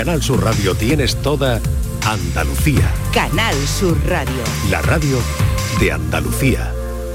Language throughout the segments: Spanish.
Canal Sur Radio tienes toda Andalucía. Canal Sur Radio. La radio de Andalucía.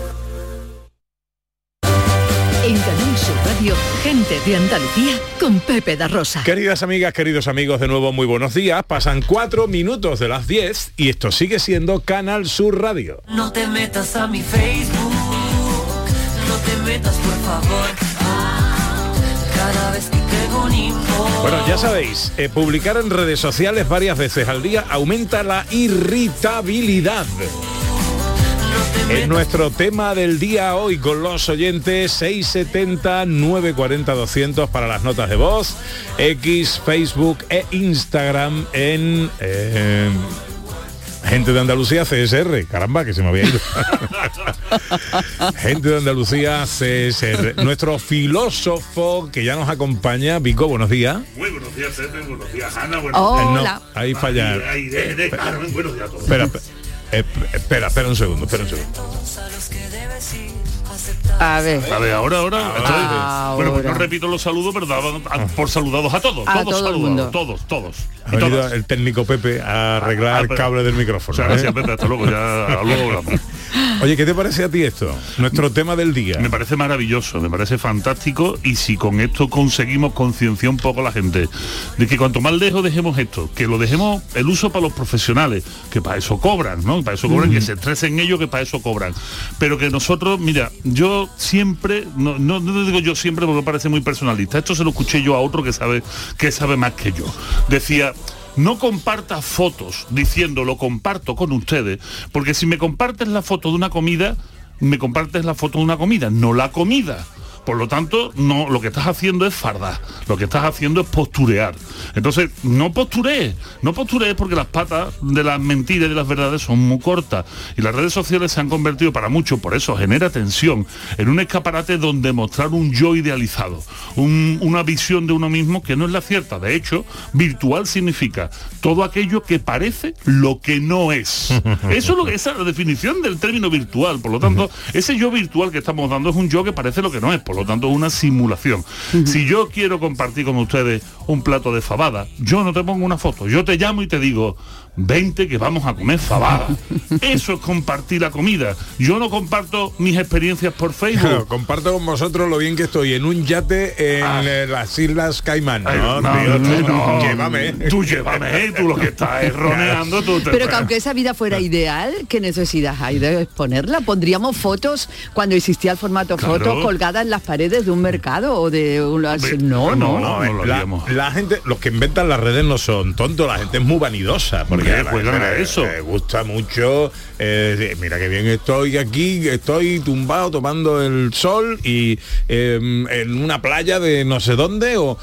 En Canal Sur Radio, gente de Andalucía con Pepe da Rosa. Queridas amigas, queridos amigos, de nuevo muy buenos días. Pasan 4 minutos de las 10 y esto sigue siendo Canal Sur Radio. No te metas a mi Facebook, no te metas por favor. Cada vez que tengo un info. Bueno, ya sabéis, publicar en redes sociales varias veces al día aumenta la irritabilidad. Es nuestro tema del día hoy con los oyentes. 670 940 200 para las notas de voz, X, Facebook e Instagram en Gente de Andalucía CSR. Caramba, que se me había ido. Gente de Andalucía CSR. Nuestro filósofo que ya nos acompaña, Vico, buenos días. Muy buenos días, Pepe, buenos días, Ana, buenos días. Hola. No, ahí falla. Carmen, buenos días a todos. Espera un segundo. A ver. Ahora. Bueno, pues no Ahora. repito los saludos, pero daban por saludados a todos. A Todos todo el saludados, mundo. todos. Ha venido el técnico Pepe a arreglar el cable del micrófono. Muchas gracias, Pepe, hasta luego, luego hablamos. Oye, ¿qué te parece a ti esto? Nuestro tema del día. Me parece maravilloso, me parece fantástico, y si con esto conseguimos concienciar un poco a la gente de que cuanto más lejos dejemos esto, que lo dejemos el uso para los profesionales, que para eso cobran, ¿no? Para eso cobran, que se estresen ellos, que para eso cobran. Pero que nosotros, mira, yo siempre, no digo yo siempre porque me parece muy personalista, esto se lo escuché yo a otro que sabe más que yo. Decía: no compartas fotos diciendo lo comparto con ustedes, porque si me compartes la foto de una comida, me compartes la foto de una comida, no la comida. Por lo tanto, no, lo que estás haciendo es fardar, lo que estás haciendo es posturear. Entonces, no posturees porque las patas de las mentiras y de las verdades son muy cortas. Y las redes sociales se han convertido para muchos, por eso genera tensión, en un escaparate donde mostrar un yo idealizado, una visión de uno mismo que no es la cierta. De hecho, virtual significa todo aquello que parece lo que no es. Esa es la definición del término virtual. Por lo tanto, ese yo virtual que estamos dando es un yo que parece lo que no es. Por lo tanto, una simulación. Si yo quiero compartir con ustedes un plato de fabada, yo no te pongo una foto, yo te llamo y te digo: vente que vamos a comer fabada. Eso es compartir la comida. Yo no comparto mis experiencias por Facebook. Claro, comparto con vosotros lo bien que estoy en un yate en las Islas Caimán. No, llévame. Tú llévame, tú lo que estás es roneando. Pero que aunque esa vida fuera ideal, ¿qué necesidad hay de exponerla? ¿Pondríamos fotos cuando existía el formato foto colgadas en las paredes de un mercado o de una... No lo haríamos. La gente, los que inventan las redes no son tontos, la gente es muy vanidosa, porque a la gente eso le gusta mucho. Mira qué bien estoy aquí, estoy tumbado tomando el sol y en una playa de no sé dónde o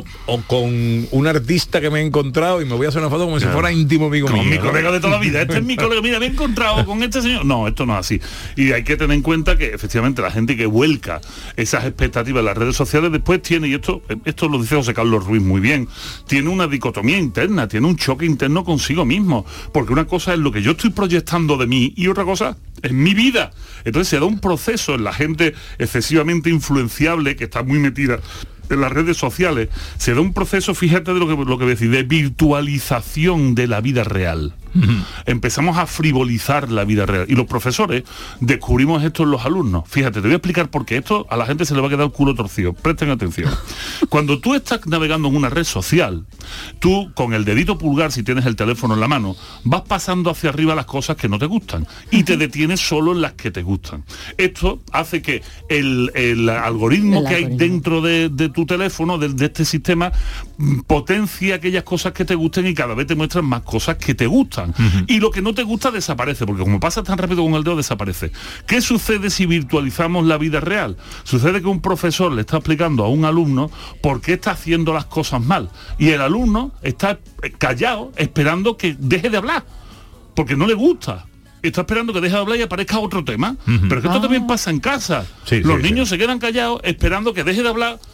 con un artista que me he encontrado y me voy a hacer una foto como si fuera íntimo amigo mío. Con mi colega de toda la vida, este es mi colega, mira, me he encontrado con este señor. No, esto no es así. Y hay que tener en cuenta que efectivamente la gente que vuelca esas expectativas en las redes sociales después tiene, y esto lo dice José Carlos Ruiz muy bien, tiene una dicotomía interna, tiene un choque interno consigo mismo, porque una cosa es lo que yo estoy proyectando de mí y otra cosa es mi vida. Entonces se da un proceso en la gente excesivamente influenciable que está muy metida en las redes sociales, se da un proceso, fíjate de lo que voy a decir, de virtualización de la vida real. Empezamos a frivolizar la vida real. Y los profesores descubrimos esto en los alumnos. Fíjate, te voy a explicar por qué esto a la gente se le va a quedar el culo torcido. Presten atención. Cuando tú estás navegando en una red social, tú con el dedito pulgar, si tienes el teléfono en la mano, vas pasando hacia arriba las cosas que no te gustan y te detienes solo en las que te gustan. Esto hace que el algoritmo que hay dentro de tu teléfono, de este sistema, potencie aquellas cosas que te gusten y cada vez te muestran más cosas que te gustan. Y lo que no te gusta desaparece, porque como pasa tan rápido con el dedo, desaparece. ¿Qué sucede si virtualizamos la vida real? Sucede que un profesor le está explicando a un alumno por qué está haciendo las cosas mal, y el alumno está callado esperando que deje de hablar, porque no le gusta. Está esperando que deje de hablar y aparezca otro tema. Pero es que esto también pasa en casa. Los niños se quedan callados esperando que deje de hablar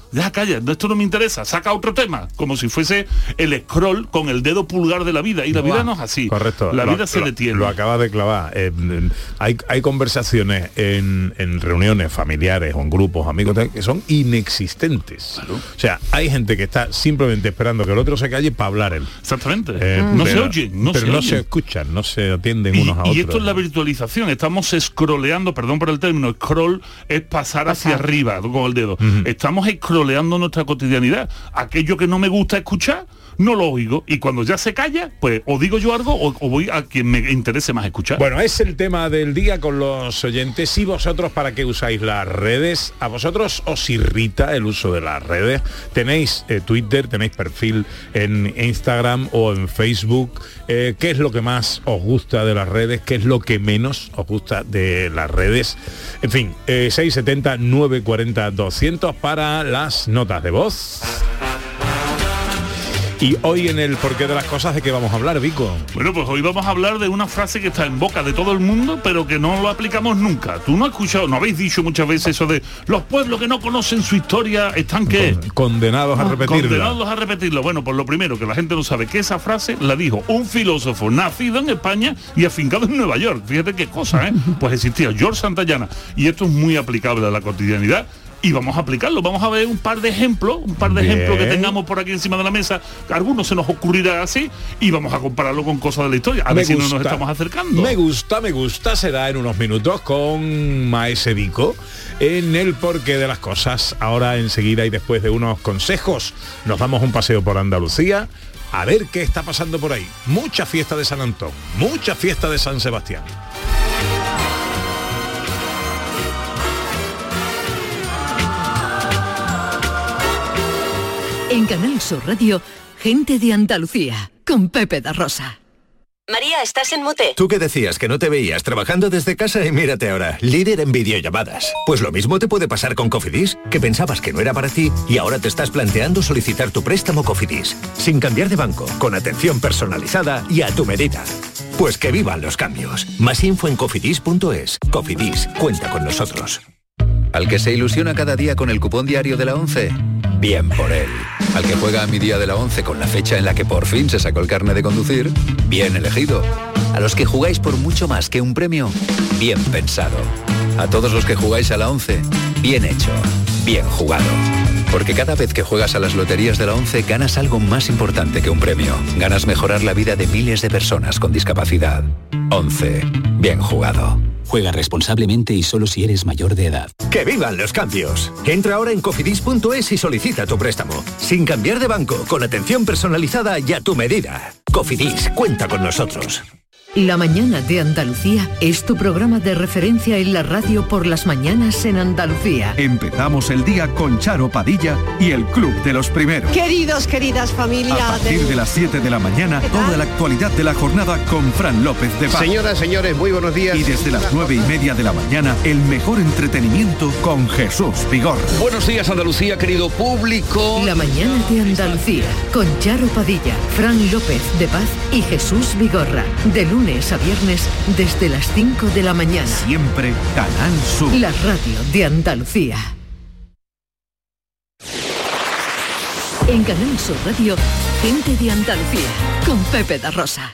ya calla, esto no me interesa, saca otro tema, como si fuese el scroll con el dedo pulgar de la vida, y la vida no es así. Correcto. La vida se detiene. Lo acaba de clavar. Hay conversaciones en reuniones familiares o en grupos, amigos, que son inexistentes. Claro. O sea, hay gente que está simplemente esperando que el otro se calle para hablar él. Exactamente. No se oyen, no se escuchan, no se atienden unos a otros. Y esto es la virtualización. Estamos scrolleando, perdón por el término, scroll es pasar hacia arriba con el dedo. Estamos scrolleando nuestra cotidianidad. Aquello que no me gusta escuchar, no lo oigo, y cuando ya se calla, pues o digo yo algo o voy a quien me interese más escuchar. Bueno, es el tema del día con los oyentes. ¿Y vosotros para qué usáis las redes? ¿A vosotros os irrita el uso de las redes? ¿Tenéis Twitter, tenéis perfil en Instagram o en Facebook? ¿Qué es lo que más os gusta de las redes? ¿Qué es lo que menos os gusta de las redes? En fin, 670 940 200 para las notas de voz. Y hoy en el porqué de las cosas, ¿de qué vamos a hablar, Vico? Bueno, pues hoy vamos a hablar de una frase que está en boca de todo el mundo, pero que no lo aplicamos nunca. Tú no has escuchado, no habéis dicho muchas veces eso de los pueblos que no conocen su historia están ¿qué? Condenados a repetirla. Condenados a repetirlo. Bueno, pues lo primero, que la gente no sabe que esa frase la dijo un filósofo nacido en España y afincado en Nueva York. Fíjate qué cosa, ¿eh? Pues existía George Santayana. Y esto es muy aplicable a la cotidianidad. Y vamos a aplicarlo, vamos a ver un par de ejemplos que tengamos por aquí encima de la mesa. Algunos se nos ocurrirá así y vamos a compararlo con cosas de la historia, a ver si no nos estamos acercando. Me gusta, será en unos minutos con Maese Vico en el porqué de las cosas. Ahora enseguida y después de unos consejos nos damos un paseo por Andalucía a ver qué está pasando por ahí. Mucha fiesta de San Antón, mucha fiesta de San Sebastián. En Canal Sur Radio, Gente de Andalucía, con Pepe da Rosa. María, ¿estás en mute? Tú que decías que no te veías trabajando desde casa y mírate ahora, líder en videollamadas. Pues lo mismo te puede pasar con Cofidis, que pensabas que no era para ti y ahora te estás planteando solicitar tu préstamo Cofidis, sin cambiar de banco, con atención personalizada y a tu medida. Pues que vivan los cambios. Más info en cofidis.es. Cofidis, cuenta con nosotros. Al que se ilusiona cada día con el cupón diario de la 11, bien por él. Al que juega a mi día de la 11 con la fecha en la que por fin se sacó el carnet de conducir, bien elegido. A los que jugáis por mucho más que un premio, bien pensado. A todos los que jugáis a la 11, bien hecho, bien jugado. Porque cada vez que juegas a las loterías de la 11 ganas algo más importante que un premio. Ganas mejorar la vida de miles de personas con discapacidad. 11. Bien jugado. Juega responsablemente y solo si eres mayor de edad. ¡Que vivan los cambios! Entra ahora en cofidis.es y solicita tu préstamo. Sin cambiar de banco, con atención personalizada y a tu medida. Cofidis, cuenta con nosotros. La mañana de Andalucía es tu programa de referencia en la radio por las mañanas en Andalucía. Empezamos el día con Charo Padilla y el Club de los Primeros. Queridos, queridas familias. A partir de las 7 de la mañana, toda la actualidad de la jornada con Fran López de Paz. Señoras, señores, muy buenos días. Y desde las 9:30 de la mañana, el mejor entretenimiento con Jesús Vigorra. Buenos días, Andalucía, querido público. La mañana de Andalucía con Charo Padilla, Fran López de Paz y Jesús Vigorra. De lunes a viernes desde las 5 de la mañana. Siempre Canal Sur. La radio de Andalucía. En Canal Sur Radio, Gente de Andalucía, con Pepe da Rosa.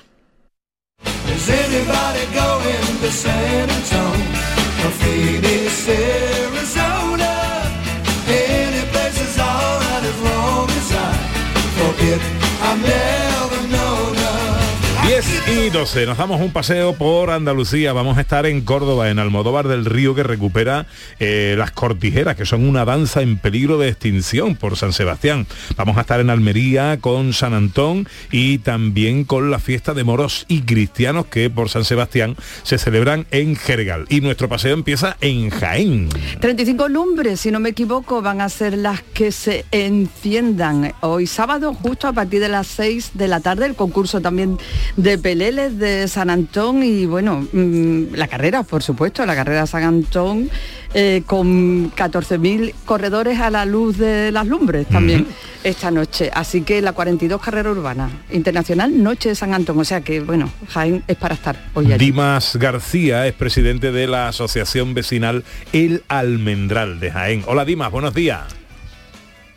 Y 12, nos damos un paseo por Andalucía. Vamos a estar en Córdoba, en Almodóvar del Río, que recupera las cortijeras, que son una danza en peligro de extinción por San Sebastián. Vamos a estar en Almería con San Antón y también con la fiesta de moros y cristianos que por San Sebastián se celebran en Jergal. Y nuestro paseo empieza en Jaén. 35 lumbres, si no me equivoco, van a ser las que se enciendan hoy sábado, justo a partir de las 6 de la tarde. El concurso también de peleles de San Antón y bueno, la carrera, por supuesto, la carrera San Antón con 14.000 corredores a la luz de las lumbres también esta noche. Así que la 42 carrera urbana internacional, noche de San Antón. O sea que bueno, Jaén es para estar hoy allí. Dimas García es presidente de la asociación vecinal El Almendral de Jaén. Hola Dimas, buenos días.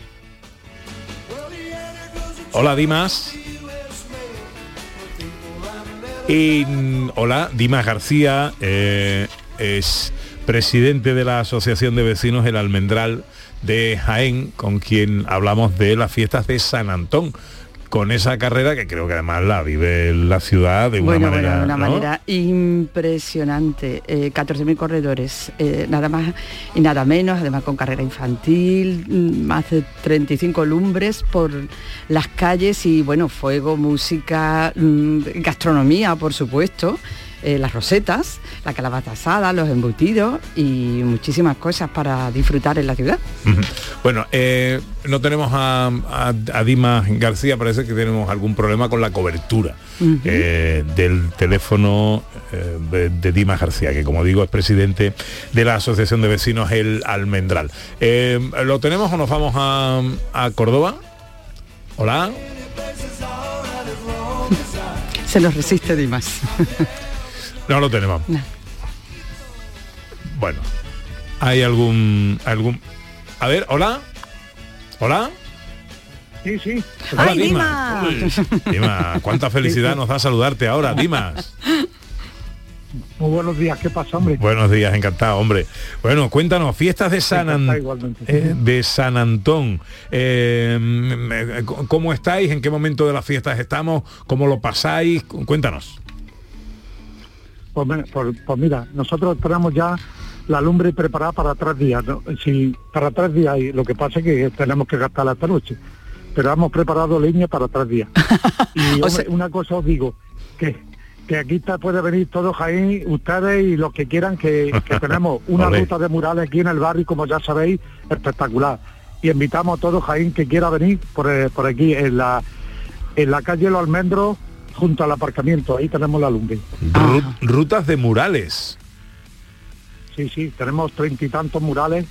Hola, Dimas. Y, hola, Dimas García, es presidente de la Asociación de Vecinos El Almendral de Jaén, con quien hablamos de las fiestas de San Antón, con esa carrera que creo que además la vive la ciudad de una manera, de una ¿no? manera impresionante. 14.000 corredores, nada más y nada menos, además con carrera infantil, más de 35 lumbres por las calles y bueno, fuego, música, gastronomía, por supuesto. Las rosetas, la calabaza asada, los embutidos y muchísimas cosas para disfrutar en la ciudad. Bueno, no tenemos a Dimas García, parece que tenemos algún problema con la cobertura del teléfono de Dimas García, que como digo es presidente de la Asociación de Vecinos El Almendral. ¿Lo tenemos o nos vamos a Córdoba? Hola. Se nos resiste Dimas. No lo tenemos. No. Bueno, hay algún. A ver, hola. Hola. Sí. Hola, ¡ay, Dimas! Dimas, cuánta felicidad nos da saludarte ahora, Dimas. Muy buenos días, ¿qué pasa, hombre? Buenos días, encantado, hombre. Bueno, cuéntanos, fiestas de San Antón. ¿Cómo estáis? ¿En qué momento de las fiestas estamos? ¿Cómo lo pasáis? Cuéntanos. Pues mira, nosotros tenemos ya la lumbre preparada para 3 días, ¿no? Sí, para 3 días, y lo que pasa es que tenemos que gastarla esta noche, pero hemos preparado leña para 3 días. Y hombre, una cosa os digo, que aquí puede venir todo Jaén, ustedes y los que quieran, que tenemos una ruta de murales aquí en el barrio, como ya sabéis, espectacular. Y invitamos a todo Jaén que quiera venir por aquí, en la calle Los Almendros, junto al aparcamiento, ahí tenemos la lumbre. Rutas de murales. Sí, tenemos 30 y tantos murales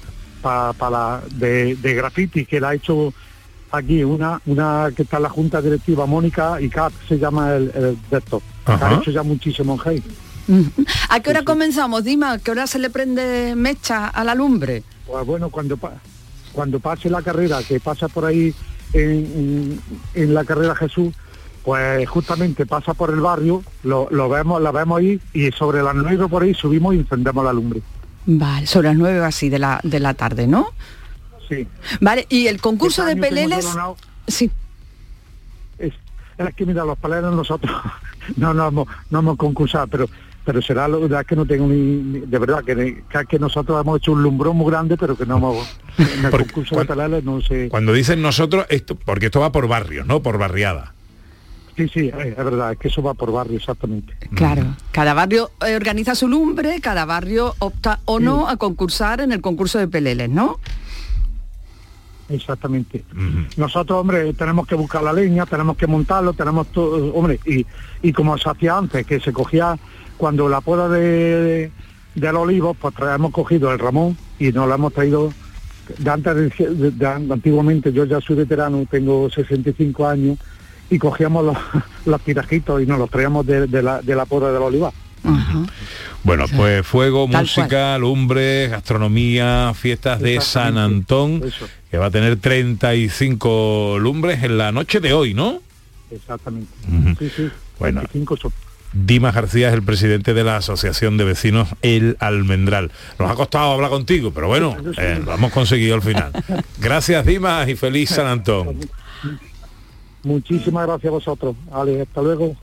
de graffiti que la ha hecho aquí una que está en la Junta Directiva, Mónica y Kat, se llama el de esto. Ha hecho ya muchísimo en Jaén. ¿A qué hora comenzamos, Dima? ¿A qué hora se le prende mecha a la lumbre? Pues bueno, cuando pase la carrera, que pasa por ahí en la carrera Jesús, pues justamente pasa por el barrio, la vemos ahí, y sobre las 9 por ahí subimos y encendemos la lumbre. Vale, sobre las 9 así de la tarde, ¿no? Sí. Vale, y el concurso de peleles... Sí. Es que mira, los peleles nosotros no hemos concursado, pero será lo que no tengo de verdad, que nosotros hemos hecho un lumbrón muy grande, pero que no hemos... En el concurso de peleles no sé... Cuando dicen nosotros, porque esto va por barrios, ¿no? Por barriada. Sí, es verdad, es que eso va por barrio, exactamente. Claro, cada barrio organiza su lumbre, cada barrio opta o no a concursar en el concurso de peleles, ¿no? Exactamente. Nosotros, hombre, tenemos que buscar la leña, tenemos que montarlo, tenemos todo, hombre, y como se hacía antes, que se cogía cuando la poda de los olivos, pues hemos cogido el ramón y nos lo hemos traído de antes de antiguamente. Yo ya soy veterano, tengo 65 años, y cogíamos los tirajitos y nos los traíamos de la poda del olivar. Bueno, pues fuego, música, lumbre, gastronomía, fiestas de San Antón, que va a tener 35 lumbres en la noche de hoy, ¿no? Exactamente. Sí. Bueno, Dimas García es el presidente de la Asociación de Vecinos El Almendral. Nos ha costado hablar contigo, pero bueno, lo hemos conseguido al final. Gracias, Dimas, y feliz San Antón. Muchísimas gracias a vosotros. Ale, hasta luego.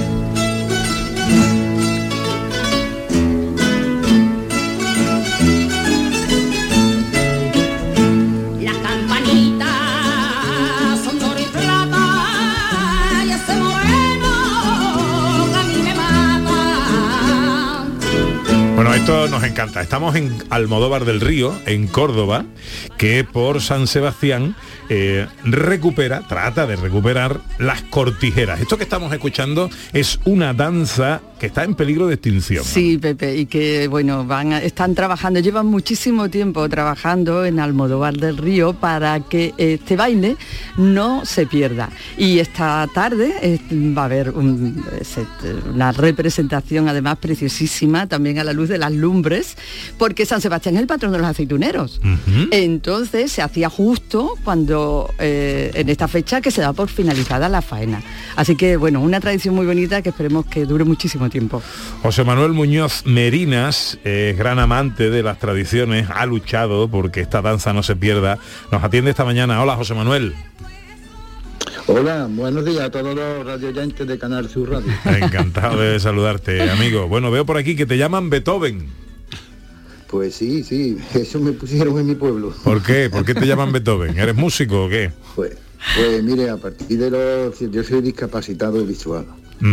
Las campanitas son oro y plata, y ese moreno que a mí me mata. Bueno, esto nos encanta. Estamos en Almodóvar del Río, en Córdoba, que por San Sebastián trata de recuperar las cortijeras. Esto que estamos escuchando es una danza que está en peligro de extinción. Sí, Pepe, y que bueno, están trabajando, llevan muchísimo tiempo trabajando en Almodóvar del Río para que este baile no se pierda. Y esta tarde va a haber una representación además preciosísima, también a la luz de las lumbres, porque San Sebastián es el patrón de los aceituneros. Entonces se hacía justo cuando en esta fecha que se da por finalizada la faena. Así que bueno, una tradición muy bonita que esperemos que dure muchísimo tiempo. José Manuel Muñoz Merinas es gran amante de las tradiciones, ha luchado porque esta danza no se pierda. Nos atiende esta mañana. Hola, José Manuel. Hola, buenos días a todos los radioyentes de Canal Sur Radio. Encantado de saludarte, amigo. Bueno, veo por aquí que te llaman Beethoven. Pues sí, eso me pusieron en mi pueblo. ¿Por qué? ¿Por qué te llaman Beethoven? ¿Eres músico o qué? Pues mire, a partir de yo soy discapacitado visual.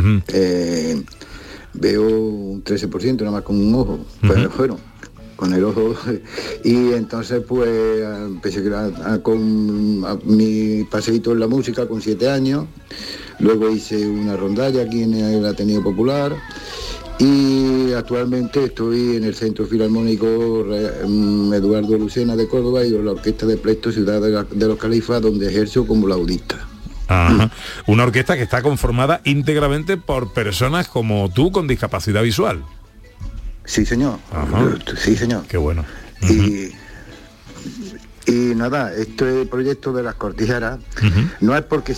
Veo un 13% nada más con un ojo, pero bueno, con el ojo. Y entonces pues empecé con mi paseíto en la música con 7 años, luego hice una rondalla aquí en el Ateneo Popular y actualmente estoy en el Centro Filarmónico Eduardo Lucena de Córdoba y la Orquesta de Plesto Ciudad de los Califas, donde ejerzo como laudista. Ajá. Una orquesta que está conformada íntegramente por personas como tú con discapacidad visual. Sí, señor. Ajá. Sí, señor. Qué bueno. Y nada, este proyecto de las cortijeras no es porque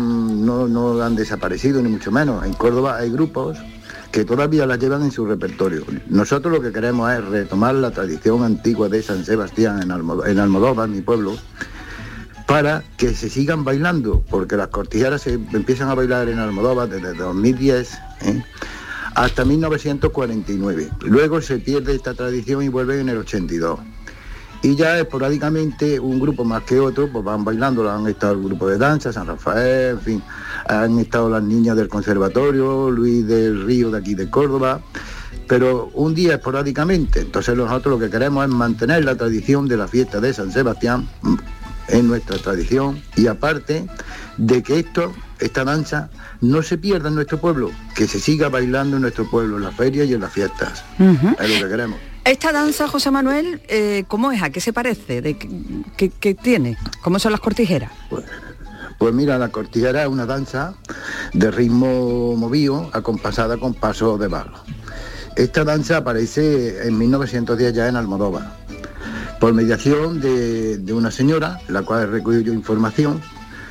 no han desaparecido, ni mucho menos. En Córdoba hay grupos que todavía las llevan en su repertorio. Nosotros lo que queremos es retomar la tradición antigua de San Sebastián en Almodóvar, mi pueblo, para que se sigan bailando, porque las cortijeras se empiezan a bailar en Almodóvar desde 2010 hasta 1949. Luego se pierde esta tradición y vuelve en el 82. Y ya esporádicamente un grupo más que otro pues van bailando. Han estado el grupo de danza, San Rafael, en fin, han estado las niñas del conservatorio, Luis del Río de aquí de Córdoba, pero un día esporádicamente. Entonces nosotros lo que queremos es mantener la tradición de la fiesta de San Sebastián en nuestra tradición, y aparte de que esta danza no se pierda en nuestro pueblo, que se siga bailando en nuestro pueblo, en las ferias y en las fiestas. Es lo que queremos. Esta danza, José Manuel, ¿cómo es? ¿A qué se parece? ¿Qué tiene? ¿Cómo son las cortijeras? Pues mira, la cortijera es una danza de ritmo movido, acompasada con pasos de vals. Esta danza aparece en 1910 ya en Almodóvar, por mediación de una señora, la cual he recogido yo información,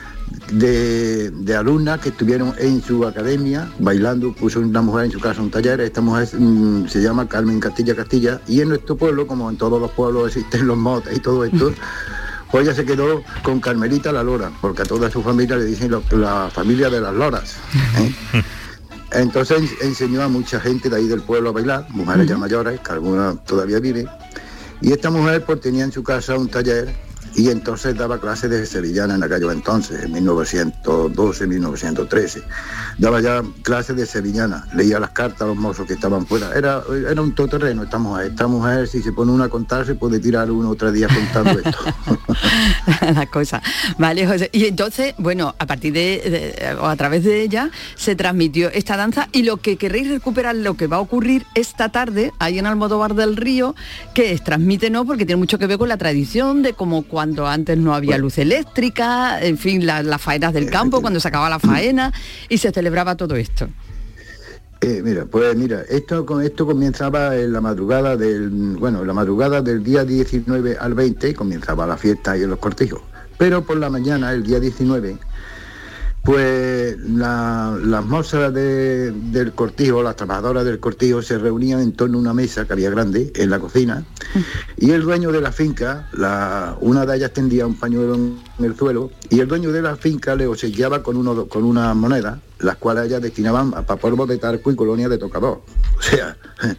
de alumnas que estuvieron en su academia bailando. Puso una mujer en su casa un taller. Esta mujer se llama Carmen Castilla, y en nuestro pueblo, como en todos los pueblos existen los motes y todo esto, pues ella se quedó con Carmelita la Lora, porque a toda su familia le dicen la familia de las loras, Entonces enseñó a mucha gente de ahí del pueblo a bailar, mujeres ya mayores, que algunas todavía viven. Y esta mujer pues tenía en su casa un taller y entonces daba clases de sevillana en aquellos entonces, en 1912, 1913. Daba ya clases de sevillana, leía las cartas a los mozos que estaban fuera. Era un todoterreno esta mujer. Esta mujer, si se pone una a contar, se puede tirar 1 o 3 días contando esto. La cosa. Vale, José. Y entonces, bueno, a partir o a través de ella se transmitió esta danza, y lo que queréis recuperar, lo que va a ocurrir esta tarde ahí en Almodóvar del Río, que es transmítenos, porque tiene mucho que ver con la tradición de como cuando antes no había luz eléctrica, en fin, las faenas del campo, cuando se acababa la faena y se celebraba todo esto. Mira, esto comenzaba en la madrugada del día 19 al 20, comenzaba la fiesta ahí en los cortijos. Pero por la mañana, el día 19, pues las mozas del cortijo, las trabajadoras del cortijo, se reunían en torno a una mesa que había grande en la cocina, y el dueño de la finca, una de ellas tendía un pañuelo en el suelo, y el dueño de la finca le obsequiaba con una moneda, las cuales ellas destinaban para polvo de tarco y colonia de tocador. O sea,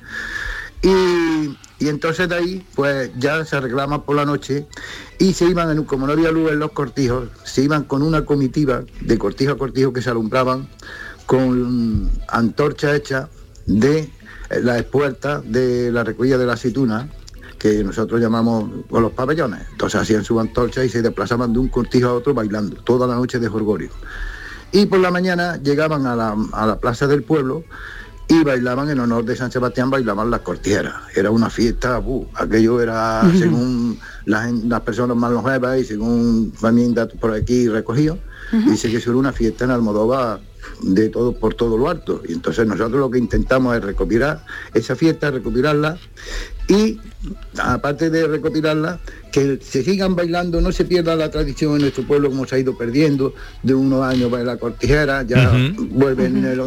y entonces de ahí pues ya se arreglaban por la noche y se iban, como no había luz en los cortijos, se iban con una comitiva de cortijo a cortijo que se alumbraban con antorchas hechas de las espuertas de la recogida de la aceituna, que nosotros llamamos con los pabellones. Entonces hacían su antorcha y se desplazaban de un cortijo a otro bailando toda la noche de jolgorio. Y por la mañana llegaban a la plaza del pueblo y bailaban en honor de San Sebastián, bailaban las cortijeras. Era una fiesta, aquello era según las personas más longevas y según también datos por aquí recogidos, dice que eso era una fiesta en Almodóvar de todo, por todo lo alto. Y entonces nosotros lo que intentamos es recopilar esa fiesta, recopilarla, y aparte de recopilarla, que se sigan bailando, no se pierda la tradición en nuestro pueblo como se ha ido perdiendo. De unos años va la cortijera, ya vuelve en el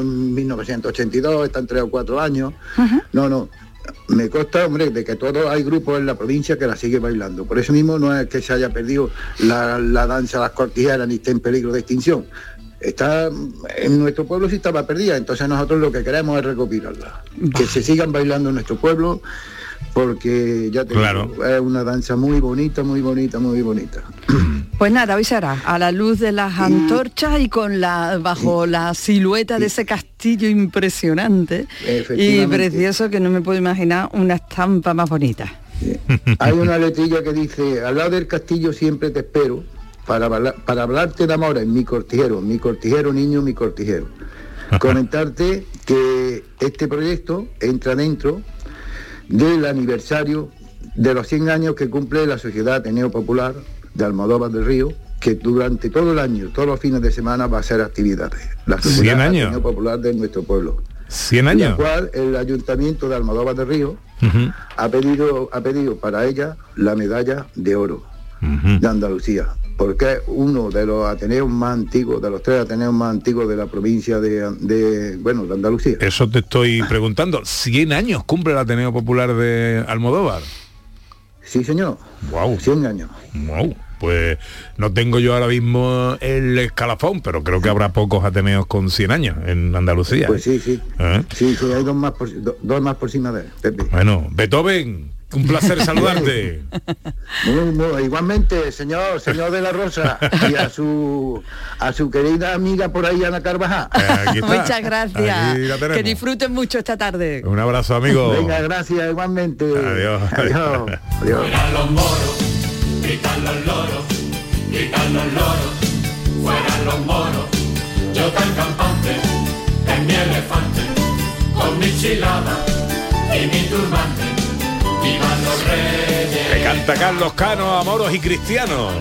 1982, están 3 o 4 años. No, me consta, hombre, de que todos hay grupos en la provincia que la sigue bailando. Por eso mismo no es que se haya perdido la danza de las cortijeras ni esté en peligro de extinción. Está en nuestro pueblo, sí estaba perdida, entonces nosotros lo que queremos es recopilarla, que se sigan bailando en nuestro pueblo, porque ya te digo, es una danza muy bonita, muy bonita, muy bonita. Pues nada, hoy será a la luz de las antorchas y con bajo la silueta de ese castillo impresionante y precioso, que no me puedo imaginar una estampa más bonita. Hay una letrilla que dice: al lado del castillo siempre te espero, para hablarte de amores, mi cortijero niño, mi cortijero. Comentarte que este proyecto entra dentro del aniversario de los 100 años que cumple la Sociedad Ateneo Popular de Almodóvar del Río, que durante todo el año, todos los fines de semana, va a hacer actividades. La Sociedad Ateneo Popular de nuestro pueblo. 100 años. La cual el Ayuntamiento de Almodóvar del Río ha pedido para ella la medalla de oro de Andalucía, porque es uno de los ateneos más antiguos, de los 3 ateneos más antiguos de la provincia de Andalucía. Eso te estoy preguntando. 100 años cumple el Ateneo Popular de Almodóvar. Sí, señor. Wow. 100 años. Wow. Pues no tengo yo ahora mismo el escalafón, pero creo que habrá pocos ateneos con 100 años en Andalucía. Pues sí. Sí, hay dos más por encima de él, Pepe. Bueno, Beethoven, un placer saludarte. Muy, igualmente, señor de la Rosa, y a su querida amiga por ahí, Ana Carvajal. Muchas gracias. Que disfruten mucho esta tarde. Un abrazo, amigo. Venga, gracias, igualmente. Adiós. Gritan los moros, gritan los loros, gritan los loros, fueran los moros. Yo tan campante, en mi elefante, con mi chilada y mi turbante. ¡Vivan los reyes! Que canta Carlos Cano a moros y cristianos.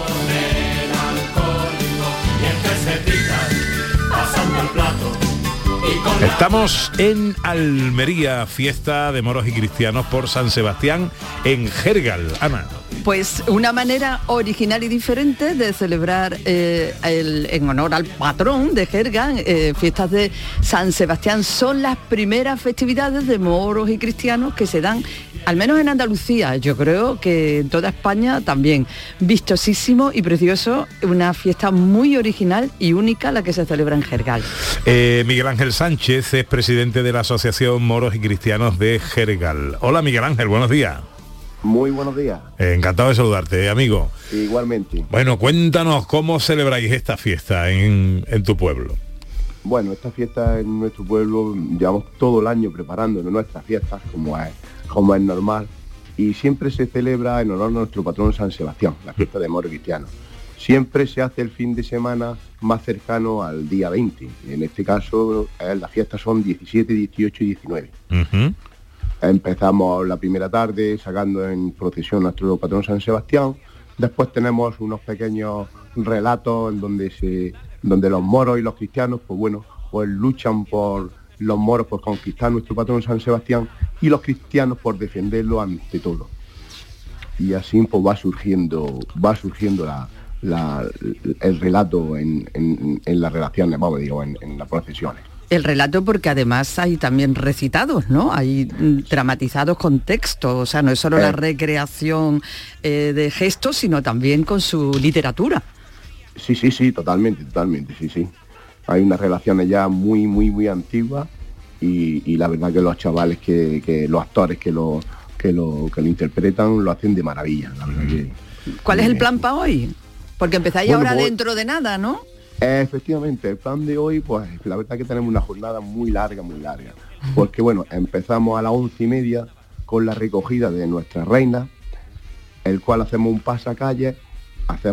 Estamos en Almería, fiesta de moros y cristianos por San Sebastián en Jergal. Ana. Pues una manera original y diferente de celebrar en honor al patrón de Jergal, fiestas de San Sebastián. Son las primeras festividades de moros y cristianos que se dan, al menos en Andalucía, yo creo que en toda España también. Vistosísimo y precioso, una fiesta muy original y única la que se celebra en Jergal. Miguel Ángel Sánchez es presidente de la Asociación Moros y Cristianos de Jergal. Hola Miguel Ángel, buenos días. Muy buenos días. Encantado de saludarte, amigo. Igualmente. Bueno, cuéntanos cómo celebráis esta fiesta en tu pueblo. Bueno, esta fiesta en nuestro pueblo llevamos todo el año preparándonos nuestras fiestas, como es normal, y siempre se celebra en honor a nuestro patrón San Sebastián, la fiesta de moros cristianos. Siempre se hace el fin de semana más cercano al día 20. En este caso, las fiestas son 17, 18 y 19. Empezamos la primera tarde sacando en procesión a nuestro patrón San Sebastián. Después tenemos unos pequeños relatos en donde los moros y los cristianos, pues luchan por los moros por conquistar nuestro patrón San Sebastián y los cristianos por defenderlo ante todo. Y así pues va surgiendo el relato en las relaciones, en las procesiones. El relato, porque además hay también recitados, ¿no? Hay dramatizados con texto, o sea, no es solo la recreación de gestos, sino también con su literatura. Sí, totalmente, sí. Hay unas relaciones ya muy antiguas y la verdad que los chavales, que los actores que lo interpretan lo hacen de maravilla, la verdad que. ¿Cuál es el plan para hoy? Porque empezáis ahora dentro de nada, ¿no? Efectivamente, el plan de hoy, pues la verdad que tenemos una jornada muy larga, porque empezamos a las 11:30 con la recogida de nuestra reina, el cual hacemos un pasacalle, a las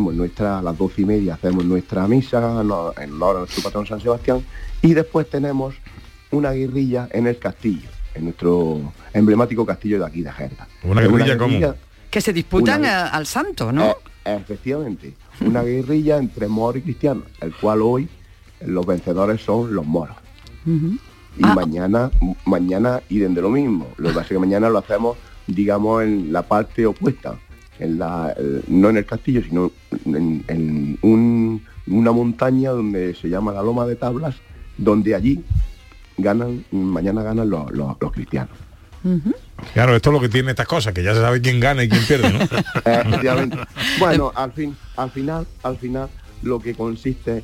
12:30 hacemos nuestra misa en honor a nuestro patrón San Sebastián, y después tenemos una guerrilla en el castillo, en nuestro emblemático castillo de aquí de Jerga. ¿Una guerrilla cómo? Que se disputan al santo, ¿no? Efectivamente, una guerrilla entre moros y cristianos, el cual hoy los vencedores son los moros. Y mañana idem de lo mismo. Lo que pasa es que mañana lo hacemos, digamos, en la parte opuesta, no en el castillo, sino en una montaña donde se llama la Loma de Tablas, donde allí mañana ganan los cristianos. Claro, esto es lo que tiene estas cosas, que ya se sabe quién gana y quién pierde, ¿no? Efectivamente. Bueno, al final lo que consiste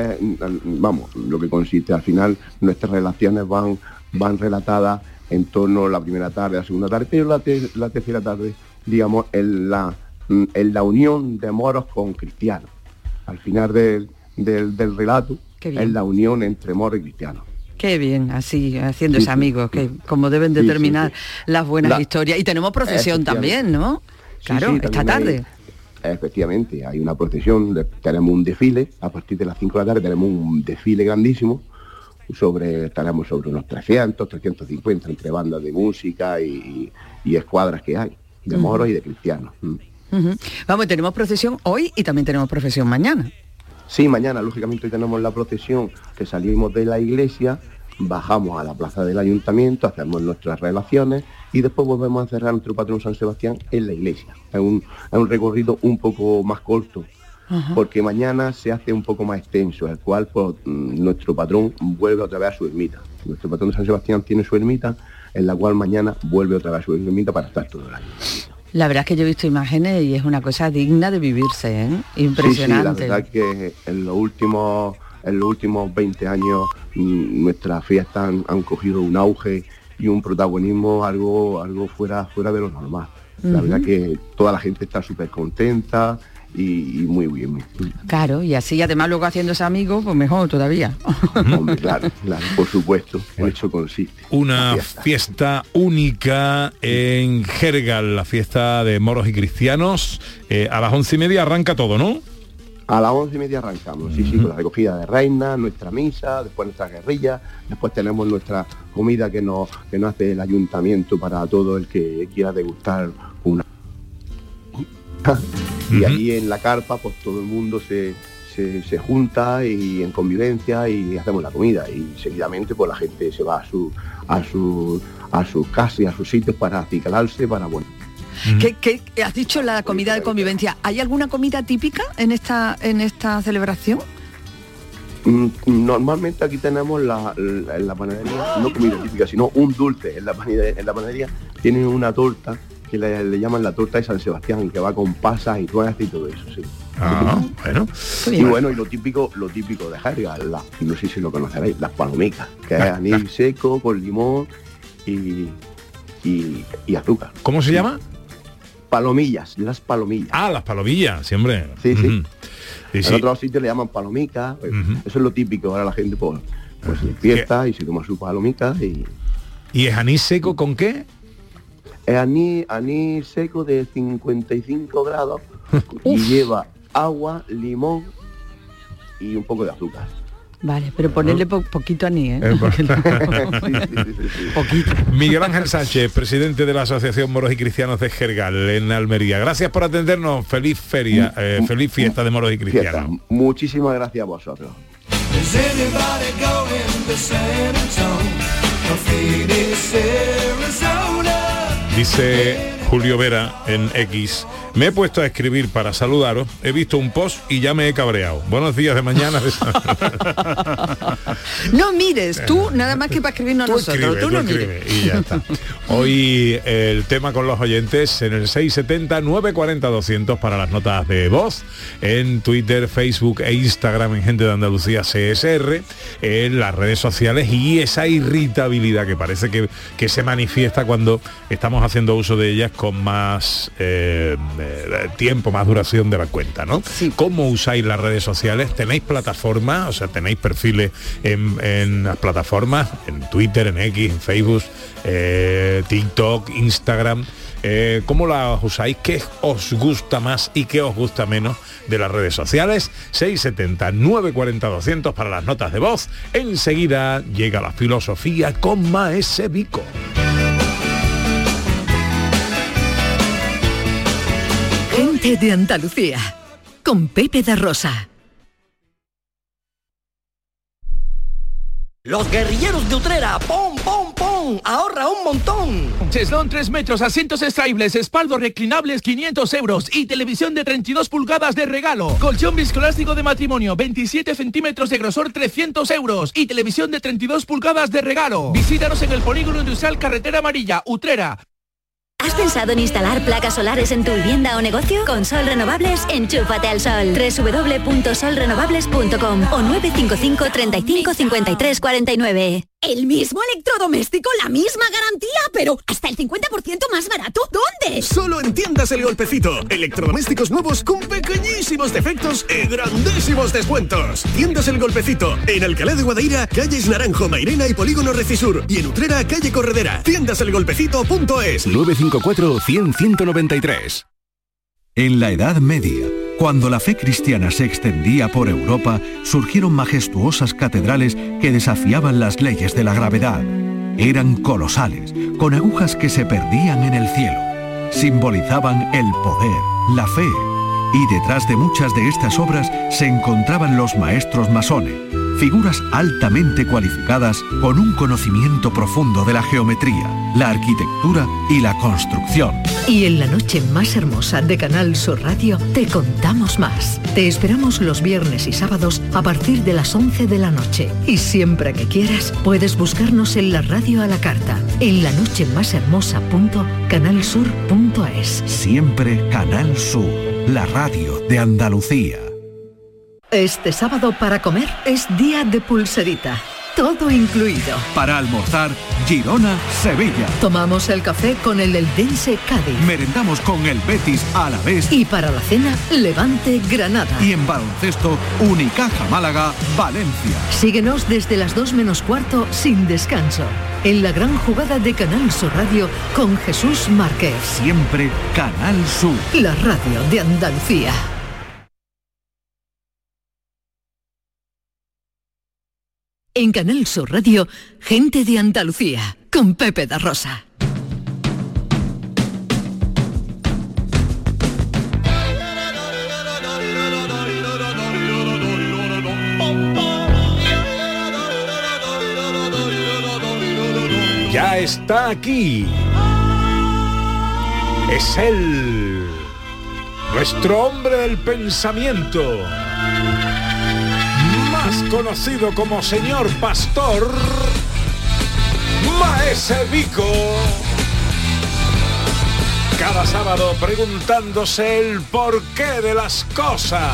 al final nuestras relaciones van relatadas en torno a la primera tarde, la segunda tarde, pero la tercera tarde, digamos, en la unión de moros con cristianos. Al final del relato es la unión entre moros y cristianos. Qué bien, así, haciéndose amigos, que como deben determinar las buenas historias. Y tenemos procesión también, ¿no? Claro, esta tarde. Efectivamente, hay una procesión, tenemos un desfile, a partir de las 5 de la tarde tenemos un desfile grandísimo, estaremos sobre unos 300, 350 entre bandas de música y escuadras que hay, de moros y de cristianos. Vamos, tenemos procesión hoy y también tenemos procesión mañana. Sí, mañana, lógicamente, hoy tenemos la procesión que salimos de la iglesia, bajamos a la plaza del ayuntamiento, hacemos nuestras relaciones y después volvemos a cerrar nuestro patrón San Sebastián en la iglesia. Es un recorrido un poco más corto, porque mañana se hace un poco más extenso, el cual nuestro patrón vuelve otra vez a su ermita. Nuestro patrón de San Sebastián tiene su ermita, en la cual mañana vuelve otra vez a su ermita para estar todo el año. La verdad es que yo he visto imágenes y es una cosa digna de vivirse, ¿eh? Impresionante. Sí, la verdad es que en los últimos 20 años nuestras fiestas han cogido un auge y un protagonismo algo fuera de lo normal. La verdad que toda la gente está súper contenta y muy bien. Claro, y así además luego haciéndose amigos, pues mejor todavía. Hombre, claro, por supuesto, en eso consiste. Una fiesta única en Jergal, la fiesta de moros y cristianos. A las 11:30 arranca todo, ¿no? A las 11:30 arrancamos, sí, con la recogida de reina, nuestra misa, después nuestra guerrilla, después tenemos nuestra comida que nos hace el ayuntamiento para todo el que quiera degustar una. Y allí en la carpa pues todo el mundo se junta y en convivencia y hacemos la comida y seguidamente pues la gente se va a sus casas y a sus sitios para acicalarse, para bueno. ¿Qué has dicho la comida de convivencia? ¿Hay alguna comida típica en esta celebración? Normalmente aquí tenemos en la panadería, no comida típica, sino un dulce. En la panadería tienen una torta que le llaman la torta de San Sebastián, que va con pasas y nueces y todo eso, sí. Bueno. Y bueno, y lo típico de Jerga, no sé si lo conoceréis, las palomicas, que es anís seco con limón y azúcar. ¿Cómo se llama? Palomillas, las palomillas. Ah, las palomillas, sí, hombre. Sí. En otros sitios le llaman palomicas, eso es lo típico. Ahora la gente pues despierta y se toma su palomita ¿Y es anís seco con qué? Es anís seco de 55 grados y lleva agua, limón y un poco de azúcar. Vale, pero ponerle poquito anís, ¿eh? Poquito. Miguel Ángel Sánchez, presidente de la Asociación Moros y Cristianos de Jergal, en Almería. Gracias por atendernos. Feliz feria, feliz fiesta de moros y cristianos. Muchísimas gracias a vosotros. Dice Julio Vera en X: me he puesto a escribir para saludaros, he visto un post y ya me he cabreado. Buenos días de mañana. No mires, tú nada más que para escribirnos nosotros, tú no mires. Y ya está. Hoy el tema con los oyentes en el 670-940-200 para las notas de voz, en Twitter, Facebook e Instagram en Gente de Andalucía CSR, en las redes sociales, y esa irritabilidad que parece que se manifiesta cuando estamos haciendo uso de ellas con más tiempo, más duración de la cuenta, ¿no? Sí. ¿Cómo usáis las redes sociales? ¿Tenéis plataformas? O sea, ¿tenéis perfiles en las plataformas, en Twitter, en X, en Facebook, TikTok, Instagram. ¿Cómo las usáis? ¿Qué os gusta más y qué os gusta menos de las redes sociales? 670-940-200 para las notas de voz. Enseguida llega la filosofía con Maese Vico. Gente de Andalucía, con Pepe da Rosa. Los guerrilleros de Utrera, ¡pom, pom, pom! ¡Ahorra un montón! Cheslón 3 metros, asientos extraíbles, espaldos reclinables 500 euros y televisión de 32 pulgadas de regalo. Colchón viscoelástico de matrimonio, 27 centímetros de grosor, 300 euros y televisión de 32 pulgadas de regalo. Visítanos en el Polígono Industrial Carretera Amarilla, Utrera. ¿Has pensado en instalar placas solares en tu vivienda o negocio? Con Sol Renovables, enchúfate al sol. www.solrenovables.com o 955 35 53 49. El mismo electrodoméstico, la misma garantía, pero hasta el 50% más barato. ¿Dónde? Solo en Tiendas El Golpecito. Electrodomésticos nuevos con pequeñísimos defectos y grandísimos descuentos. Tiendas El Golpecito. En Alcalá de Guadaira, calles Naranjo, Mairena y Polígono Recisur. Y en Utrera, calle Corredera. Tiendaselgolpecito.es. 954-100-193. En la Edad Media, cuando la fe cristiana se extendía por Europa, surgieron majestuosas catedrales que desafiaban las leyes de la gravedad. Eran colosales, con agujas que se perdían en el cielo. Simbolizaban el poder, la fe. Y detrás de muchas de estas obras se encontraban los maestros masones, figuras altamente cualificadas con un conocimiento profundo de la geometría, la arquitectura y la construcción. Y en la noche más hermosa de Canal Sur Radio te contamos más. Te esperamos los viernes y sábados a partir de las 11 de la noche. Y siempre que quieras puedes buscarnos en la radio a la carta, en lanochemasermosa.canalsur.es. Siempre Canal Sur, la radio de Andalucía. Este sábado para comer es día de pulserita. Todo incluido. Para almorzar, Girona, Sevilla. Tomamos el café con el Eldense Cádiz. Merendamos con el Betis Alavés. Y para la cena, Levante Granada. Y en baloncesto, Unicaja Málaga, Valencia. Síguenos desde las 2 menos cuarto sin descanso. En la gran jugada de Canal Sur Radio con Jesús Márquez. Siempre Canal Sur. La radio de Andalucía. En Canal Sur Radio, Gente de Andalucía, con Pepe da Rosa. Ya está aquí. Es él, nuestro hombre del pensamiento, más conocido como señor Pastor, Maese Vico. Cada sábado preguntándose el porqué de las cosas.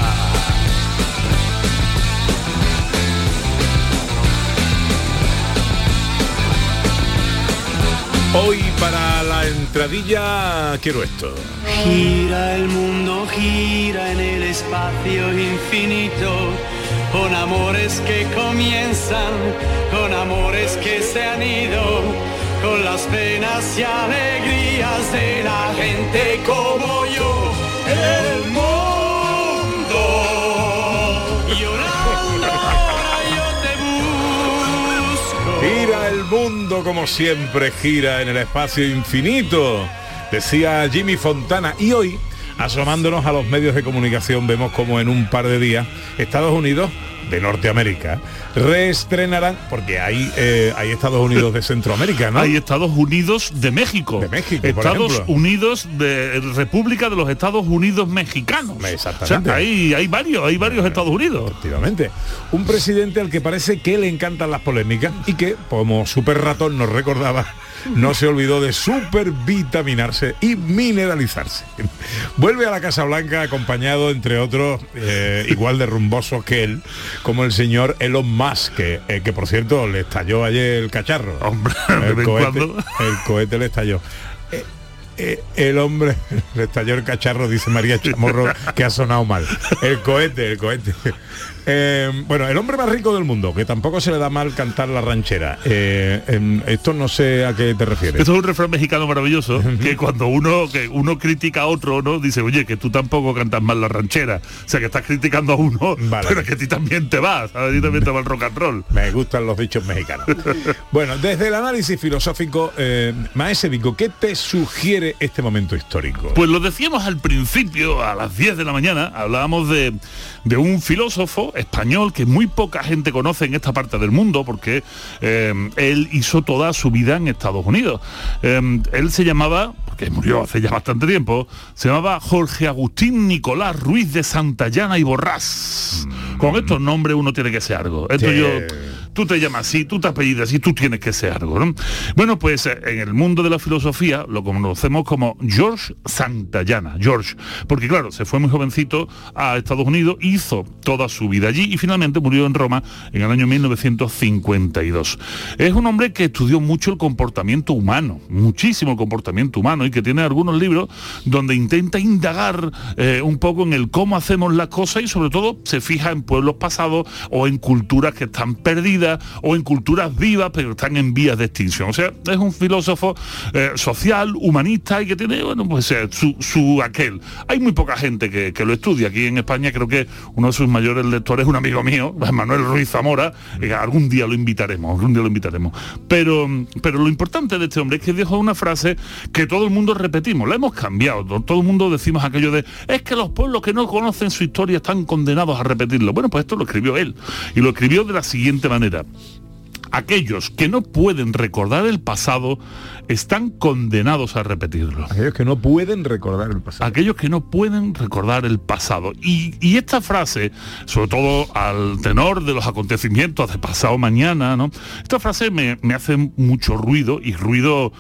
Hoy para la entradilla quiero esto. Gira el mundo, gira en el espacio infinito, con amores que comienzan, con amores que se han ido, con las penas y alegrías de la gente como yo. El mundo llorando, ahora yo te busco. Gira el mundo como siempre gira en el espacio infinito, decía Jimmy Fontana. Y hoy, asomándonos a los medios de comunicación, vemos como en un par de días Estados Unidos de Norteamérica reestrenarán, porque hay Estados Unidos de Centroamérica, ¿no? Hay Estados Unidos de México. De México, por Estados ejemplo. Unidos de República de los Estados Unidos Mexicanos. Exactamente. O sea, hay varios Estados Unidos. Efectivamente. Un presidente al que parece que le encantan las polémicas y que, como Super Ratón nos recordaba, no se olvidó de supervitaminarse y mineralizarse. Vuelve a la Casa Blanca acompañado, entre otros, igual de rumbosos que él, como el señor Elon Musk, que por cierto le estalló ayer el cacharro. Hombre, el cohete le estalló. El hombre le estalló el cacharro, dice María Chamorro, que ha sonado mal. El cohete. Bueno, el hombre más rico del mundo, que tampoco se le da mal cantar la ranchera. Esto no sé a qué te refieres. Esto es un refrán mexicano maravilloso, que cuando uno critica a otro, ¿no? Dice, oye, que tú tampoco cantas mal la ranchera. O sea, que estás criticando a uno, vale, pero que a ti también te vas. A ti también te va el rock and roll. Me gustan los dichos mexicanos. Bueno, desde el análisis filosófico, Maese Vico, ¿qué te sugiere este momento histórico? Pues lo decíamos al principio, a las 10 de la mañana, hablábamos de un filósofo español que muy poca gente conoce en esta parte del mundo, porque él hizo toda su vida en Estados Unidos. Él se llamaba, porque murió hace ya bastante tiempo, se llamaba Jorge Agustín Nicolás Ruiz de Santayana y Borrás. Con estos nombres uno tiene que ser algo. Tú te llamas así, tú te apellidas así, tú tienes que ser algo, ¿no? Bueno, pues en el mundo de la filosofía lo conocemos como George Santayana, George, porque claro, se fue muy jovencito a Estados Unidos, hizo toda su vida allí y finalmente murió en Roma en el año 1952. Es un hombre que estudió mucho el comportamiento humano, muchísimo el comportamiento humano, y que tiene algunos libros donde intenta indagar un poco en el cómo hacemos las cosas, y sobre todo se fija en pueblos pasados o en culturas que están perdidas o en culturas vivas pero están en vías de extinción. O sea, es un filósofo social, humanista, y que tiene, bueno, pues su aquel. Hay muy poca gente que lo estudia. Aquí en España creo que uno de sus mayores lectores es un amigo mío, Manuel Ruiz Zamora. Algún día lo invitaremos. Pero lo importante de este hombre es que dijo una frase que todo el mundo repetimos, la hemos cambiado. Todo el mundo decimos aquello de, es que los pueblos que no conocen su historia están condenados a repetirlo. Bueno, pues esto lo escribió él, y lo escribió de la siguiente manera: aquellos que no pueden recordar el pasado están condenados a repetirlo. Aquellos que no pueden recordar el pasado. Aquellos que no pueden recordar el pasado. Y esta frase, sobre todo al tenor de los acontecimientos de pasado mañana, ¿no? Esta frase me hace mucho ruido, y ruido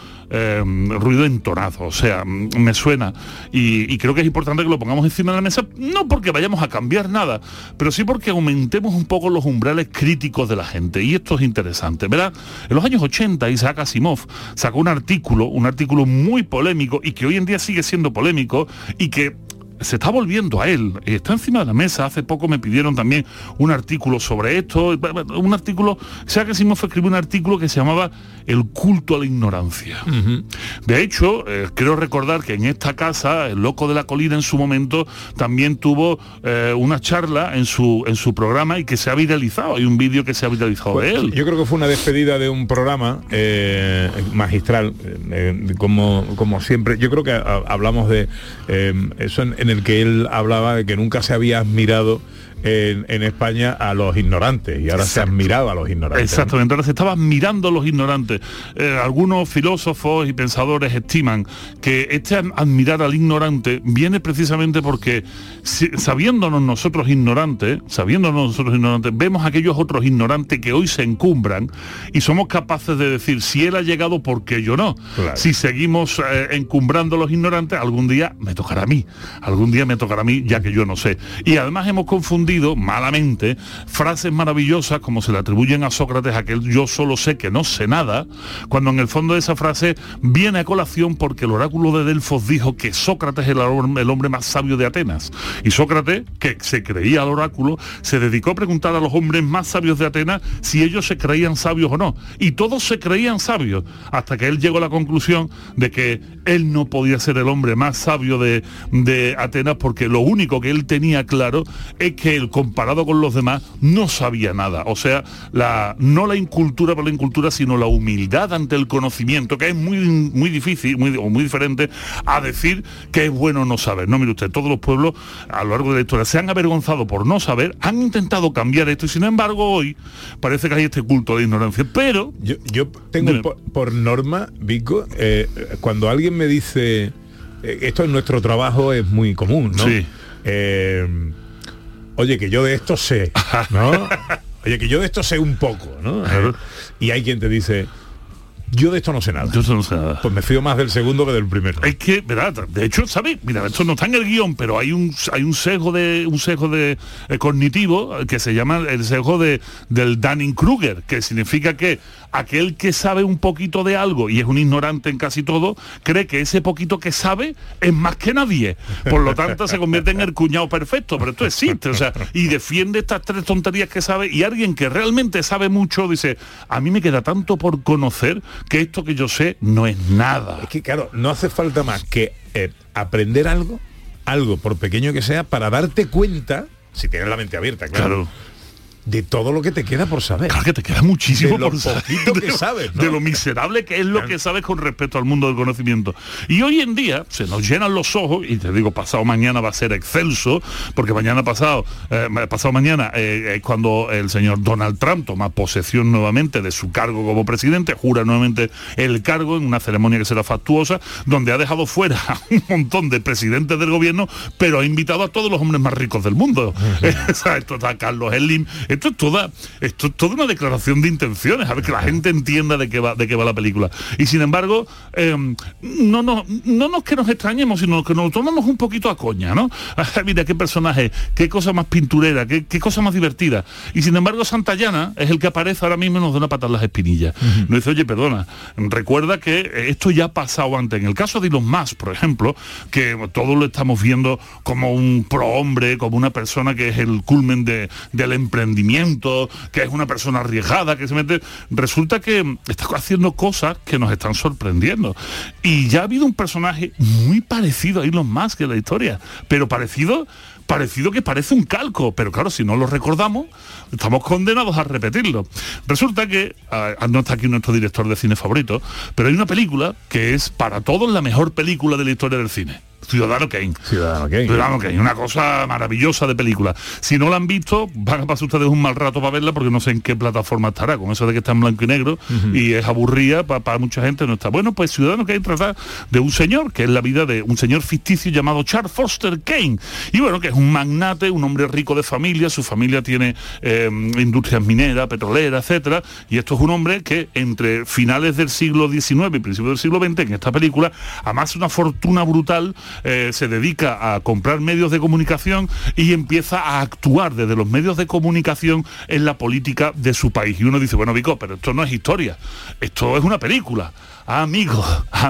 entonado, o sea, me suena, y creo que es importante que lo pongamos encima de la mesa, no porque vayamos a cambiar nada, pero sí porque aumentemos un poco los umbrales críticos de la gente, y esto es interesante, ¿verdad? En los años 80 Isaac Asimov sacó un artículo muy polémico, y que hoy en día sigue siendo polémico, y que se está volviendo a él, está encima de la mesa. Hace poco me pidieron también un artículo sobre esto, un artículo, Isaac Asimov escribió un artículo que se llamaba El culto a la ignorancia. De hecho, creo recordar que en esta casa, el Loco de la Colina en su momento también tuvo una charla en su programa, y que se ha viralizado, hay un vídeo que se ha viralizado de él. Yo creo que fue una despedida de un programa magistral, como siempre. Yo creo que hablamos de eso en el que él hablaba de que nunca se había admirado en España a los ignorantes, y ahora se ha admirado a los ignorantes. Exactamente, ahora se estaba mirando a los ignorantes. Algunos filósofos y pensadores estiman que este admirar al ignorante viene precisamente porque sabiéndonos nosotros ignorantes, vemos a aquellos otros ignorantes que hoy se encumbran, y somos capaces de decir, si él ha llegado, ¿por qué yo no? Claro. Si seguimos encumbrando a los ignorantes, algún día me tocará a mí, ya que yo no sé. Y además hemos confundido malamente frases maravillosas como se le atribuyen a Sócrates, aquel yo solo sé que no sé nada, cuando en el fondo de esa frase viene a colación porque el oráculo de Delfos dijo que Sócrates era el hombre más sabio de Atenas, y Sócrates, que se creía al oráculo, se dedicó a preguntar a los hombres más sabios de Atenas si ellos se creían sabios o no, y todos se creían sabios, hasta que él llegó a la conclusión de que él no podía ser el hombre más sabio de Atenas, porque lo único que él tenía claro es que él, comparado con los demás, no sabía nada. O sea, no la incultura por la incultura, sino la humildad ante el conocimiento, que es muy difícil, muy diferente a decir que es bueno no saber. No, mire usted, todos los pueblos a lo largo de la historia se han avergonzado por no saber, han intentado cambiar esto, y sin embargo hoy parece que hay este culto de ignorancia. Pero yo tengo por norma, Vico, cuando alguien me dice esto en nuestro trabajo es muy común, ¿no? Sí. Oye, que yo de esto sé, ¿no? Oye, que yo de esto sé un poco, ¿no? Y hay quien te dice, Yo de esto no sé nada. Yo no sé nada. Pues me fío más del segundo que del primero. Es que, ¿verdad? De hecho, ¿sabes? Mira, esto no está en el guión, pero hay un sesgo de cognitivo que se llama el sesgo del Dunning-Kruger, que significa que aquel que sabe un poquito de algo y es un ignorante en casi todo, cree que ese poquito que sabe es más que nadie. Por lo tanto, se convierte en el cuñado perfecto. Pero esto existe, o sea, y defiende estas 3 tonterías que sabe, y alguien que realmente sabe mucho dice, a mí me queda tanto por conocer que esto que yo sé no es nada. Es que claro, no hace falta más que aprender algo por pequeño que sea, para darte cuenta, si tienes la mente abierta, claro, de todo lo que te queda por saber. Claro que te queda muchísimo por saber. Que sabes, ¿no? De lo miserable que es lo que sabes con respecto al mundo del conocimiento. Y hoy en día se nos llenan los ojos, y te digo, pasado mañana va a ser excelso, porque pasado mañana es cuando el señor Donald Trump toma posesión nuevamente de su cargo como presidente, jura nuevamente el cargo en una ceremonia que será fastuosa, donde ha dejado fuera a un montón de presidentes del gobierno, pero ha invitado a todos los hombres más ricos del mundo. Esto está Carlos Slim. Esto es toda una declaración de intenciones, a ver que la gente entienda de qué va la película. Y sin embargo, no nos que nos extrañemos, sino que nos lo tomamos un poquito a coña, ¿no? Mira qué personaje, qué cosa más pinturera, qué cosa más divertida. Y sin embargo, Santayana es el que aparece ahora mismo y nos da una patada en las espinillas. Nos dice, oye, perdona, recuerda que esto ya ha pasado antes. En el caso de Elon Musk, por ejemplo, que todos lo estamos viendo como un prohombre, como una persona que es el culmen del emprendimiento, que es una persona arriesgada, que se mete, resulta que está haciendo cosas que nos están sorprendiendo. Y ya ha habido un personaje muy parecido a Elon Musk en la historia, pero parecido que parece un calco, pero claro, si no lo recordamos, estamos condenados a repetirlo. Resulta que, no está aquí nuestro director de cine favorito, pero hay una película que es para todos la mejor película de la historia del cine. Ciudadano Kane, una cosa maravillosa de película. Si no la han visto, van a pasar ustedes un mal rato para verla, porque no sé en qué plataforma estará, con eso de que está en blanco y negro, y es aburrida, para mucha gente no está. Bueno, pues Ciudadano Kane trata de un señor, que es la vida de un señor ficticio llamado Charles Foster Kane, y bueno, que es un magnate, un hombre rico de familia, su familia tiene industrias mineras, petroleras, etcétera, y esto es un hombre que entre finales del siglo XIX y principios del siglo XX, en esta película, además una fortuna brutal, se dedica a comprar medios de comunicación y empieza a actuar desde los medios de comunicación en la política de su país. Y uno dice, bueno, Vico, pero esto no es historia, esto es una película. Amigos,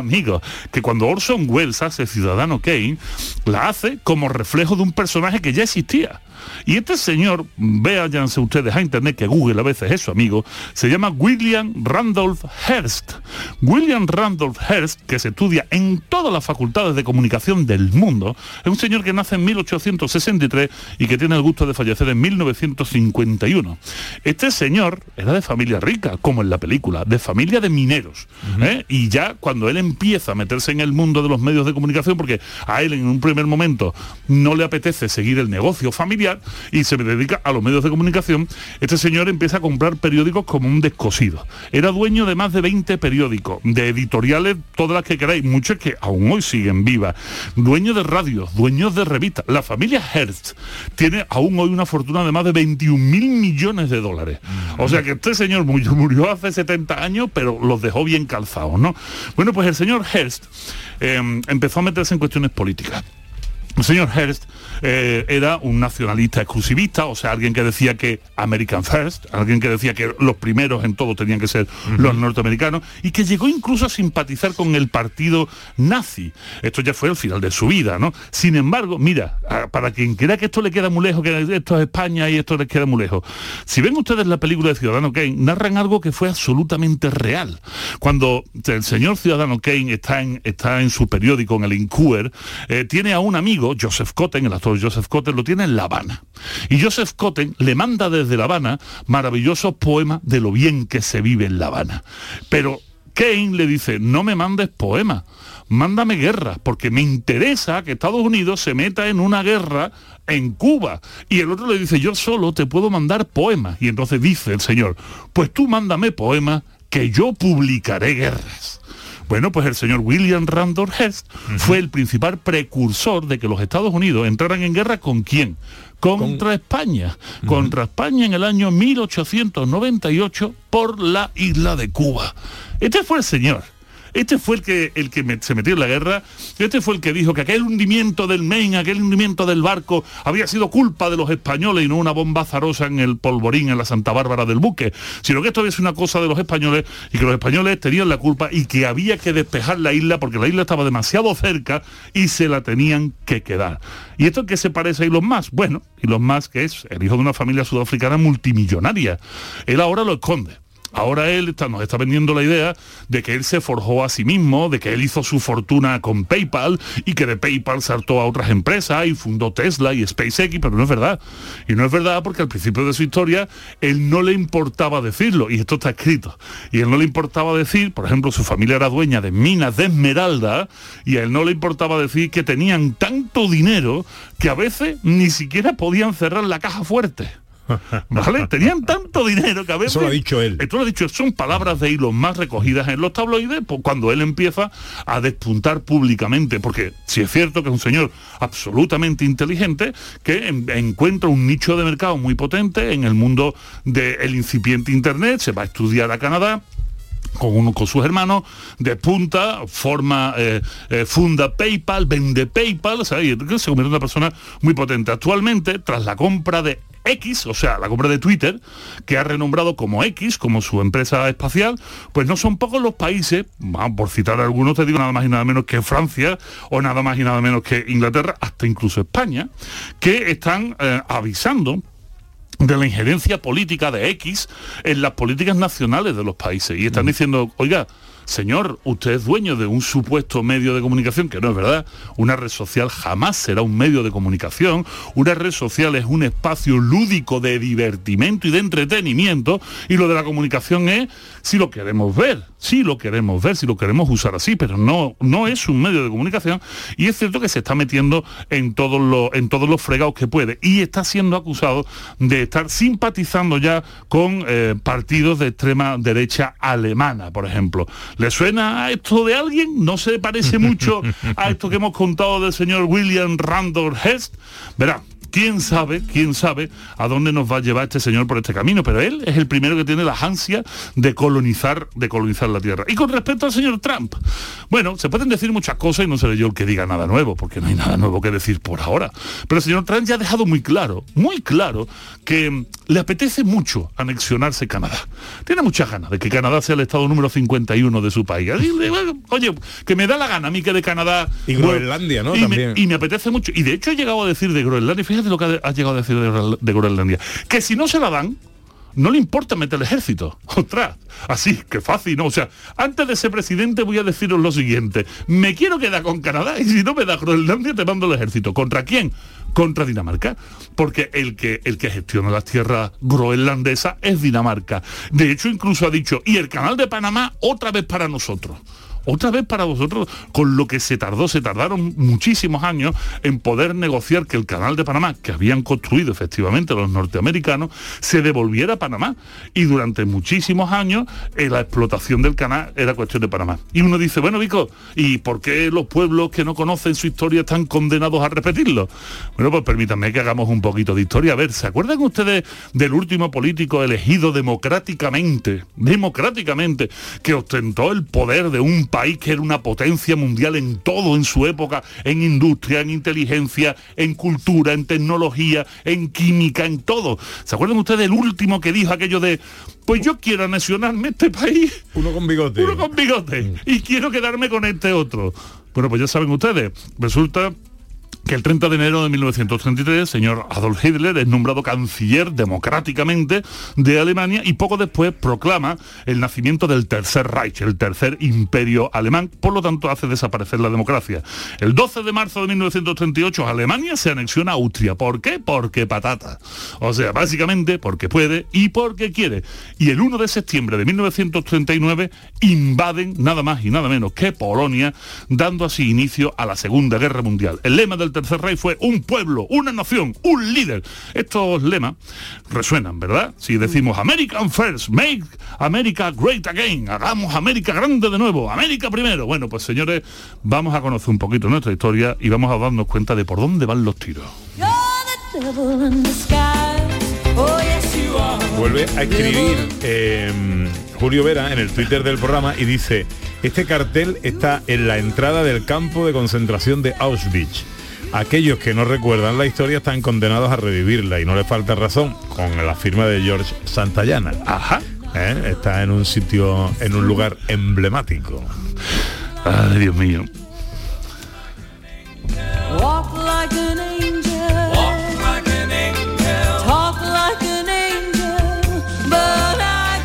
que cuando Orson Welles hace Ciudadano Kane, la hace como reflejo de un personaje que ya existía. Y este señor, váyanse ustedes a internet, que Google a veces es su amigo, se llama William Randolph Hearst. William Randolph Hearst, que se estudia en todas las facultades de comunicación del mundo, es un señor que nace en 1863 y que tiene el gusto de fallecer en 1951. Este señor era de familia rica, como en la película, de familia de mineros. Y ya cuando él empieza a meterse en el mundo de los medios de comunicación, porque a él en un primer momento no le apetece seguir el negocio familiar y se dedica a los medios de comunicación, este señor empieza a comprar periódicos como un descosido. Era dueño de más de 20 periódicos, de editoriales, todas las que queráis, muchas que aún hoy siguen vivas, dueño de radios, dueños de revistas. La familia Hearst tiene aún hoy una fortuna de más de 21.000 millones de dólares. O sea que este señor murió hace 70 años, pero los dejó bien calzados, ¿no? Bueno, pues el señor Hearst empezó a meterse en cuestiones políticas. El señor Hearst era un nacionalista exclusivista, o sea, alguien que decía que American First, alguien que decía que los primeros en todo tenían que ser los norteamericanos, y que llegó incluso a simpatizar con el partido nazi. Esto ya fue el final de su vida, ¿no? Sin embargo, mira, para quien crea que esto le queda muy lejos, que esto es España y esto les queda muy lejos, si ven ustedes la película de Ciudadano Kane, narran algo que fue absolutamente real. Cuando el señor Ciudadano Kane está en su periódico, en el Inquirer, tiene a un amigo, Joseph Cotten, el actor Joseph Cotten, lo tiene en La Habana. Y Joseph Cotten le manda desde La Habana maravillosos poemas de lo bien que se vive en La Habana. Pero Kane le dice, no me mandes poemas, mándame guerra, porque me interesa que Estados Unidos se meta en una guerra en Cuba. Y el otro le dice, yo solo te puedo mandar poemas. Y entonces dice el señor, pues tú mándame poemas que yo publicaré guerras. Bueno, pues el señor William Randolph Hearst fue el principal precursor de que los Estados Unidos entraran en guerra ¿con quién? Contra España. Contra España en el año 1898 por la isla de Cuba. Este fue el señor. Este fue el que se metió en la guerra. Este fue el que dijo que aquel hundimiento del Maine, aquel hundimiento del barco, había sido culpa de los españoles y no una bomba azarosa en el polvorín, en la Santa Bárbara del buque, sino que esto había sido una cosa de los españoles y que los españoles tenían la culpa y que había que despejar la isla porque la isla estaba demasiado cerca y se la tenían que quedar. ¿Y esto en qué se parece a Elon Musk? Bueno, Elon Musk es el hijo de una familia sudafricana multimillonaria. Él ahora lo esconde. Ahora él nos está vendiendo la idea de que él se forjó a sí mismo, de que él hizo su fortuna con PayPal y que de PayPal saltó a otras empresas y fundó Tesla y SpaceX, pero no es verdad. Y no es verdad porque al principio de su historia él no le importaba decirlo, y esto está escrito. Y él no le importaba decir, por ejemplo, su familia era dueña de minas de esmeralda y a él no le importaba decir que tenían tanto dinero que a veces ni siquiera podían cerrar la caja fuerte. ¿Vale? Tenían tanto dinero que a veces... Eso lo ha dicho él. Esto lo ha dicho, son palabras de Elon Musk recogidas en los tabloides cuando él empieza a despuntar públicamente, porque si es cierto que es un señor absolutamente inteligente, que encuentra un nicho de mercado muy potente en el mundo del incipiente Internet, se va a estudiar a Canadá, con sus hermanos, despunta, funda PayPal, vende PayPal, ¿sabes? Y se convierte en una persona muy potente. Actualmente, tras la compra de X, o sea, la compra de Twitter, que ha renombrado como X, como su empresa espacial, pues no son pocos los países, por citar algunos, te digo nada más y nada menos que Francia, o nada más y nada menos que Inglaterra, hasta incluso España, que están avisando de la injerencia política de X en las políticas nacionales de los países. Y están diciendo, oiga, señor, usted es dueño de un supuesto medio de comunicación, que no es verdad. Una red social jamás será un medio de comunicación. Una red social es un espacio lúdico de divertimento y de entretenimiento, y lo de la comunicación es si lo queremos ver, si lo queremos usar así, pero no es un medio de comunicación. Y es cierto que se está metiendo en todos los fregados que puede, y está siendo acusado de estar simpatizando ya con partidos de extrema derecha alemana, por ejemplo. ¿Le suena a esto de alguien? ¿No se parece mucho a esto que hemos contado del señor William Randolph Hearst? Verá, quién sabe a dónde nos va a llevar este señor por este camino, pero él es el primero que tiene las ansias de colonizar la Tierra. Y con respecto al señor Trump, bueno, se pueden decir muchas cosas y no seré yo el que diga nada nuevo, porque no hay nada nuevo que decir por ahora. Pero el señor Trump ya ha dejado muy claro, que le apetece mucho anexionarse Canadá. Tiene muchas ganas de que Canadá sea el estado número 51 de su país. Oye, que me da la gana a mí que de Canadá... Y Groenlandia, ¿no? También. Y me apetece mucho. Y de hecho he llegado a decir de Groenlandia, fíjate lo que ha llegado a decir de Groenlandia, que si no se la dan, no le importa meter el ejército. Ostras, así, que fácil, ¿no? O sea, antes de ser presidente voy a deciros lo siguiente: me quiero quedar con Canadá y si no me da Groenlandia te mando el ejército. ¿Contra quién? Contra Dinamarca, porque el que gestiona las tierras groenlandesas es Dinamarca. De hecho, incluso ha dicho, y el canal de Panamá otra vez para nosotros. Otra vez para vosotros, con lo que se tardaron muchísimos años en poder negociar que el canal de Panamá, que habían construido efectivamente los norteamericanos, se devolviera a Panamá. Y durante muchísimos años la explotación del canal era cuestión de Panamá. Y uno dice, bueno, Vico, ¿y por qué los pueblos que no conocen su historia están condenados a repetirlo? Bueno, pues permítanme que hagamos un poquito de historia. A ver, ¿se acuerdan ustedes del último político elegido democráticamente, que ostentó el poder de un país que era una potencia mundial en todo en su época, en industria, en inteligencia, en cultura, en tecnología, en química, en todo? ¿Se acuerdan ustedes del último que dijo aquello de, pues yo quiero anexionarme este país? Uno con bigote. Y quiero quedarme con este otro. Bueno, pues ya saben ustedes, resulta que el 30 de enero de 1933 el señor Adolf Hitler es nombrado canciller democráticamente de Alemania y poco después proclama el nacimiento del Tercer Reich, el tercer imperio alemán, por lo tanto hace desaparecer la democracia. El 12 de marzo de 1938 Alemania se anexiona a Austria. ¿Por qué? Porque patata. O sea, básicamente porque puede y porque quiere. Y el 1 de septiembre de 1939 invaden nada más y nada menos que Polonia, dando así inicio a la Segunda Guerra Mundial. El lema del tercer rey fue un pueblo, una nación, un líder. Estos lemas resuenan, ¿verdad? Si decimos American First, make America great again, hagamos América grande de nuevo, América primero. Bueno, pues señores, vamos a conocer un poquito nuestra historia y vamos a darnos cuenta de por dónde van los tiros. Vuelve a escribir Julio Vera en el Twitter del programa y dice: este cartel está en la entrada del campo de concentración de Auschwitz. Aquellos que no recuerdan la historia están condenados a revivirla y no les falta razón, con la firma de George Santayana. Ajá. Está en un sitio, en un lugar emblemático. Ay, Dios mío. Walk like an angel. Walk like an angel. Talk like an angel. But I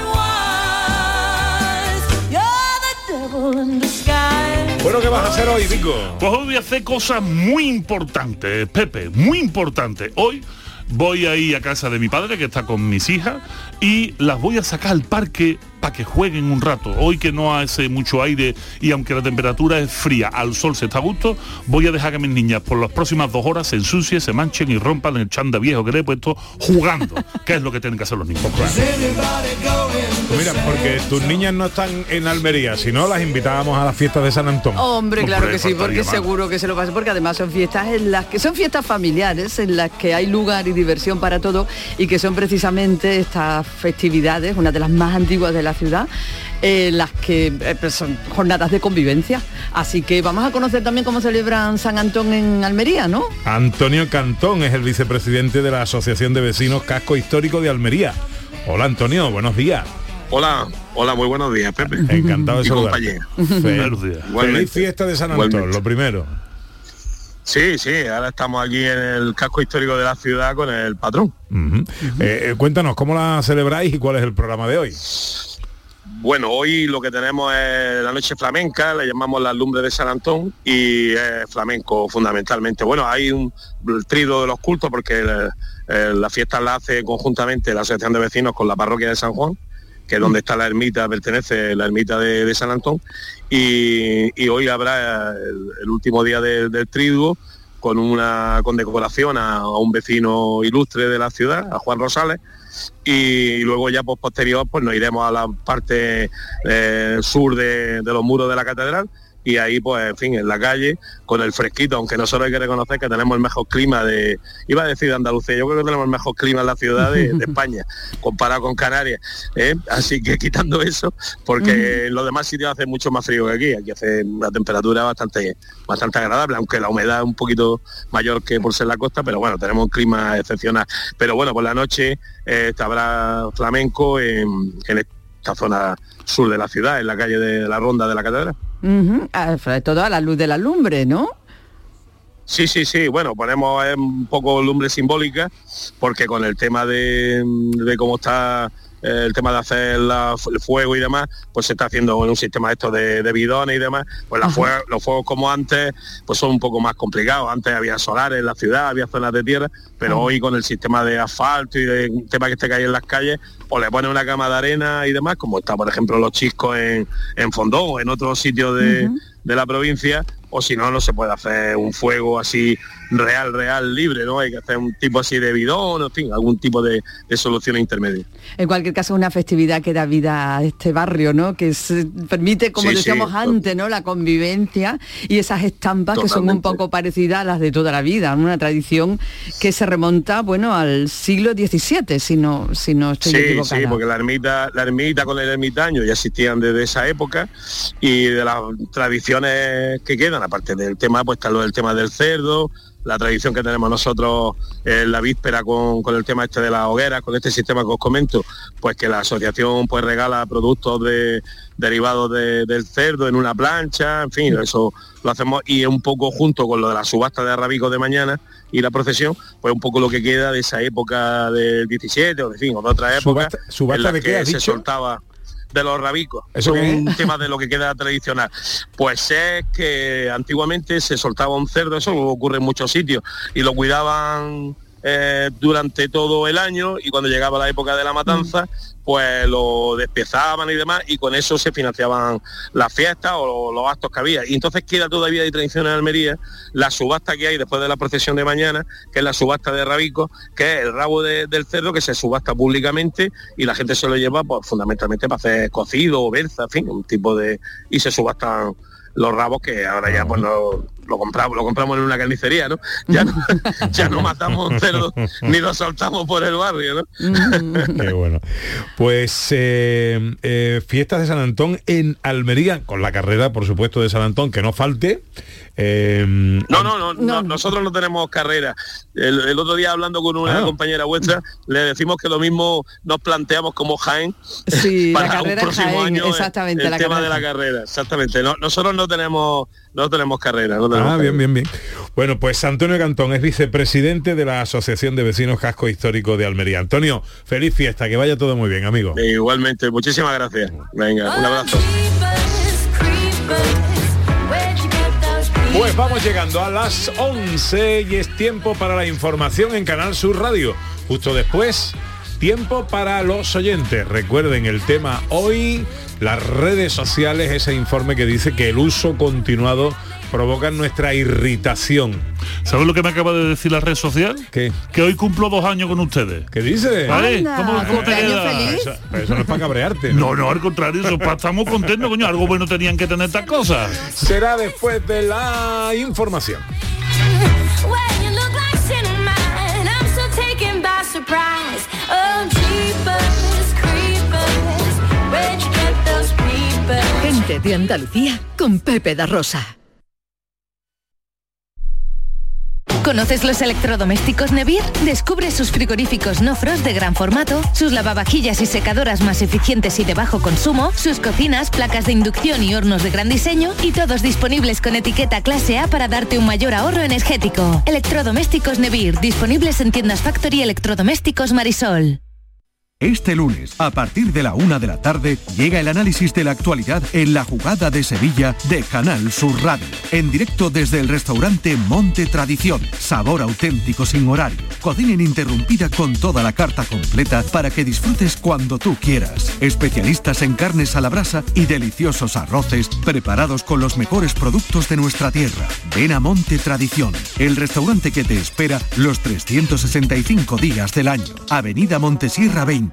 got wise. You're the devil in disguise. Bueno, ¿qué vas a hacer hoy, Vico? Pues hoy voy a hacer cosas muy importantes, Pepe, muy importantes. Hoy voy a ir a casa de mi padre, que está con mis hijas, y las voy a sacar al parque para que jueguen un rato. Hoy que no hace mucho aire y aunque la temperatura es fría, al sol se está a gusto, voy a dejar que mis niñas por las próximas 2 horas se ensucien, se manchen y rompan el chándal viejo que le he puesto jugando, que es lo que tienen que hacer los niños. Pues mira, porque tus niñas no están en Almería, si no las invitábamos a las fiestas de San Antón. Hombre, claro que sí, porque seguro que se lo pasa, porque además son fiestas en las que son fiestas familiares, en las que hay lugar y diversión para todo, y que son precisamente estas festividades, una de las más antiguas de la ciudad, las que son jornadas de convivencia. Así que vamos a conocer también cómo celebran San Antón en Almería, ¿no? Antonio Cantón es el vicepresidente de la Asociación de Vecinos Casco Histórico de Almería. Hola, Antonio, buenos días. Hola, muy buenos días, Pepe. Encantado de saludarte. Feliz fiesta de San Antón, Igualmente. lo primero. Sí, ahora estamos aquí en el casco histórico de la ciudad con el patrón. Cuéntanos, ¿cómo la celebráis y cuál es el programa de hoy? Bueno, hoy lo que tenemos es la noche flamenca, la llamamos las lumbres de San Antón, y es flamenco fundamentalmente. Bueno, hay el trío de los cultos porque la fiesta la hace conjuntamente la Asociación de Vecinos con la parroquia de San Juan, que es donde está la ermita, pertenece la ermita de San Antón, y hoy habrá el último día del triduo con una condecoración a un vecino ilustre de la ciudad, a Juan Rosales, y luego ya posterior pues nos iremos a la parte sur de los muros de la catedral, y ahí pues en fin, en la calle, con el fresquito, aunque nosotros hay que reconocer que tenemos el mejor clima iba a decir de Andalucía, yo creo que tenemos el mejor clima en la ciudad de España, comparado con Canarias, así que quitando eso, porque en los demás sitios hace mucho más frío que aquí hace una temperatura bastante agradable, aunque la humedad es un poquito mayor que por ser la costa, pero bueno, tenemos un clima excepcional. Pero bueno, por la noche habrá flamenco en esta zona sur de la ciudad, en la calle de la Ronda de la Catedral. Sobre todo a la luz de la lumbre, ¿no? Sí, bueno, ponemos un poco lumbre simbólica, porque con el tema de cómo está el tema de hacer el fuego y demás, pues se está haciendo en un sistema esto de bidones y demás, pues los fuegos como antes, pues son un poco más complicados. Antes había solares en la ciudad, había zonas de tierra, pero hoy con el sistema de asfalto y de tema que esté calle en las calles, o le ponen una cama de arena y demás, como está por ejemplo los Chiscos en Fondón o en otros sitios de la provincia, o si no se puede hacer un fuego así real, libre, ¿no? Hay que hacer un tipo así de bidón, en fin, algún tipo de solución intermedia. En cualquier caso, una festividad que da vida a este barrio, ¿no? Que permite, como decíamos antes, ¿no? La convivencia y esas estampas que son un poco parecidas a las de toda la vida, una tradición que se remonta, bueno, al siglo XVII, si no estoy equivocada. Sí, porque la ermita con el ermitaño ya existían desde esa época, y de las tradiciones que quedan, aparte del tema, pues está lo del tema del cerdo, la tradición que tenemos nosotros en la víspera con el tema de las hogueras, con este sistema que os comento, pues que la asociación pues regala productos derivados del cerdo en una plancha, en fin, eso lo hacemos, y un poco junto con lo de la subasta de arrabicos de mañana y la procesión, pues un poco lo que queda de esa época del 17 o de otra época, ¿Subasta en la de qué que has se dicho? soltaba de los rabicos. ¿Eso es qué un es? tema de lo que queda tradicional. Pues es que antiguamente se soltaba un cerdo, eso ocurre en muchos sitios, y lo cuidaban durante todo el año, y cuando llegaba la época de la matanza, pues lo despiezaban y demás, y con eso se financiaban las fiestas o los actos que había. Y entonces queda todavía de tradición en Almería la subasta que hay después de la procesión de mañana, que es la subasta de rabicos, que es el rabo del cerdo que se subasta públicamente y la gente se lo lleva pues, fundamentalmente para hacer cocido o berza, en fin, un tipo de... y se subastan los rabos, que ahora ya pues lo compramos en una carnicería, ¿no? Ya no matamos un cerdo ni lo soltamos por el barrio, ¿no? Qué bueno. Pues fiestas de San Antón en Almería, con la carrera, por supuesto, de San Antón, que no falte. No, nosotros no tenemos carrera. El otro día, hablando con una compañera vuestra, le decimos que lo mismo nos planteamos como Jaén, sí, para un próximo Jaén, año exactamente, el tema de la carrera. Exactamente. Nosotros no tenemos carrera. Bien. Bueno, pues Antonio Cantón es vicepresidente de la Asociación de Vecinos Casco Histórico de Almería. Antonio, feliz fiesta, que vaya todo muy bien, amigo. Igualmente, muchísimas gracias. Venga, un abrazo. Pues vamos llegando a las 11 y es tiempo para la información en Canal Sur Radio. Justo después, tiempo para los oyentes. Recuerden el tema hoy, las redes sociales, ese informe que dice que el uso continuado provoca nuestra irritación. ¿Sabes lo que me acaba de decir la red social? ¿Qué? Que hoy cumplo 2 años con ustedes. ¿Qué dice? ¿Vale? ¿Cómo te queda? Eso no es para cabrearte. No, al contrario, estamos contentos, coño. Algo bueno tenían que tener estas cosas. Será después de la información. Gente de Andalucía con Pepe da Rosa. ¿Conoces los electrodomésticos Nevir? Descubre sus frigoríficos no frost de gran formato, sus lavavajillas y secadoras más eficientes y de bajo consumo, sus cocinas, placas de inducción y hornos de gran diseño, y todos disponibles con etiqueta clase A para darte un mayor ahorro energético. Electrodomésticos Nevir, disponibles en tiendas Factory Electrodomésticos Marisol. Este lunes, a partir de la 1 de la tarde, llega el análisis de la actualidad en La Jugada de Sevilla de Canal Sur Radio. En directo desde el restaurante Monte Tradición. Sabor auténtico sin horario. Cocina ininterrumpida con toda la carta completa para que disfrutes cuando tú quieras. Especialistas en carnes a la brasa y deliciosos arroces preparados con los mejores productos de nuestra tierra. Ven a Monte Tradición, el restaurante que te espera los 365 días del año. Avenida Montesierra 20.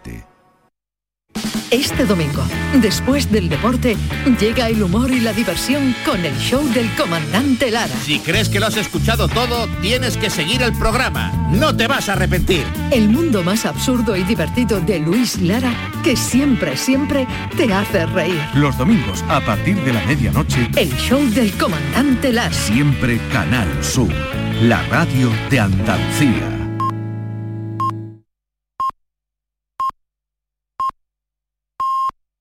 Este domingo, después del deporte, llega el humor y la diversión con el show del comandante Lara. Si crees que lo has escuchado todo, tienes que seguir el programa. No te vas a arrepentir. El mundo más absurdo y divertido de Luis Lara, que siempre te hace reír. Los domingos, a partir de la medianoche, el show del comandante Lara. Siempre Canal Sur, la radio de Andalucía.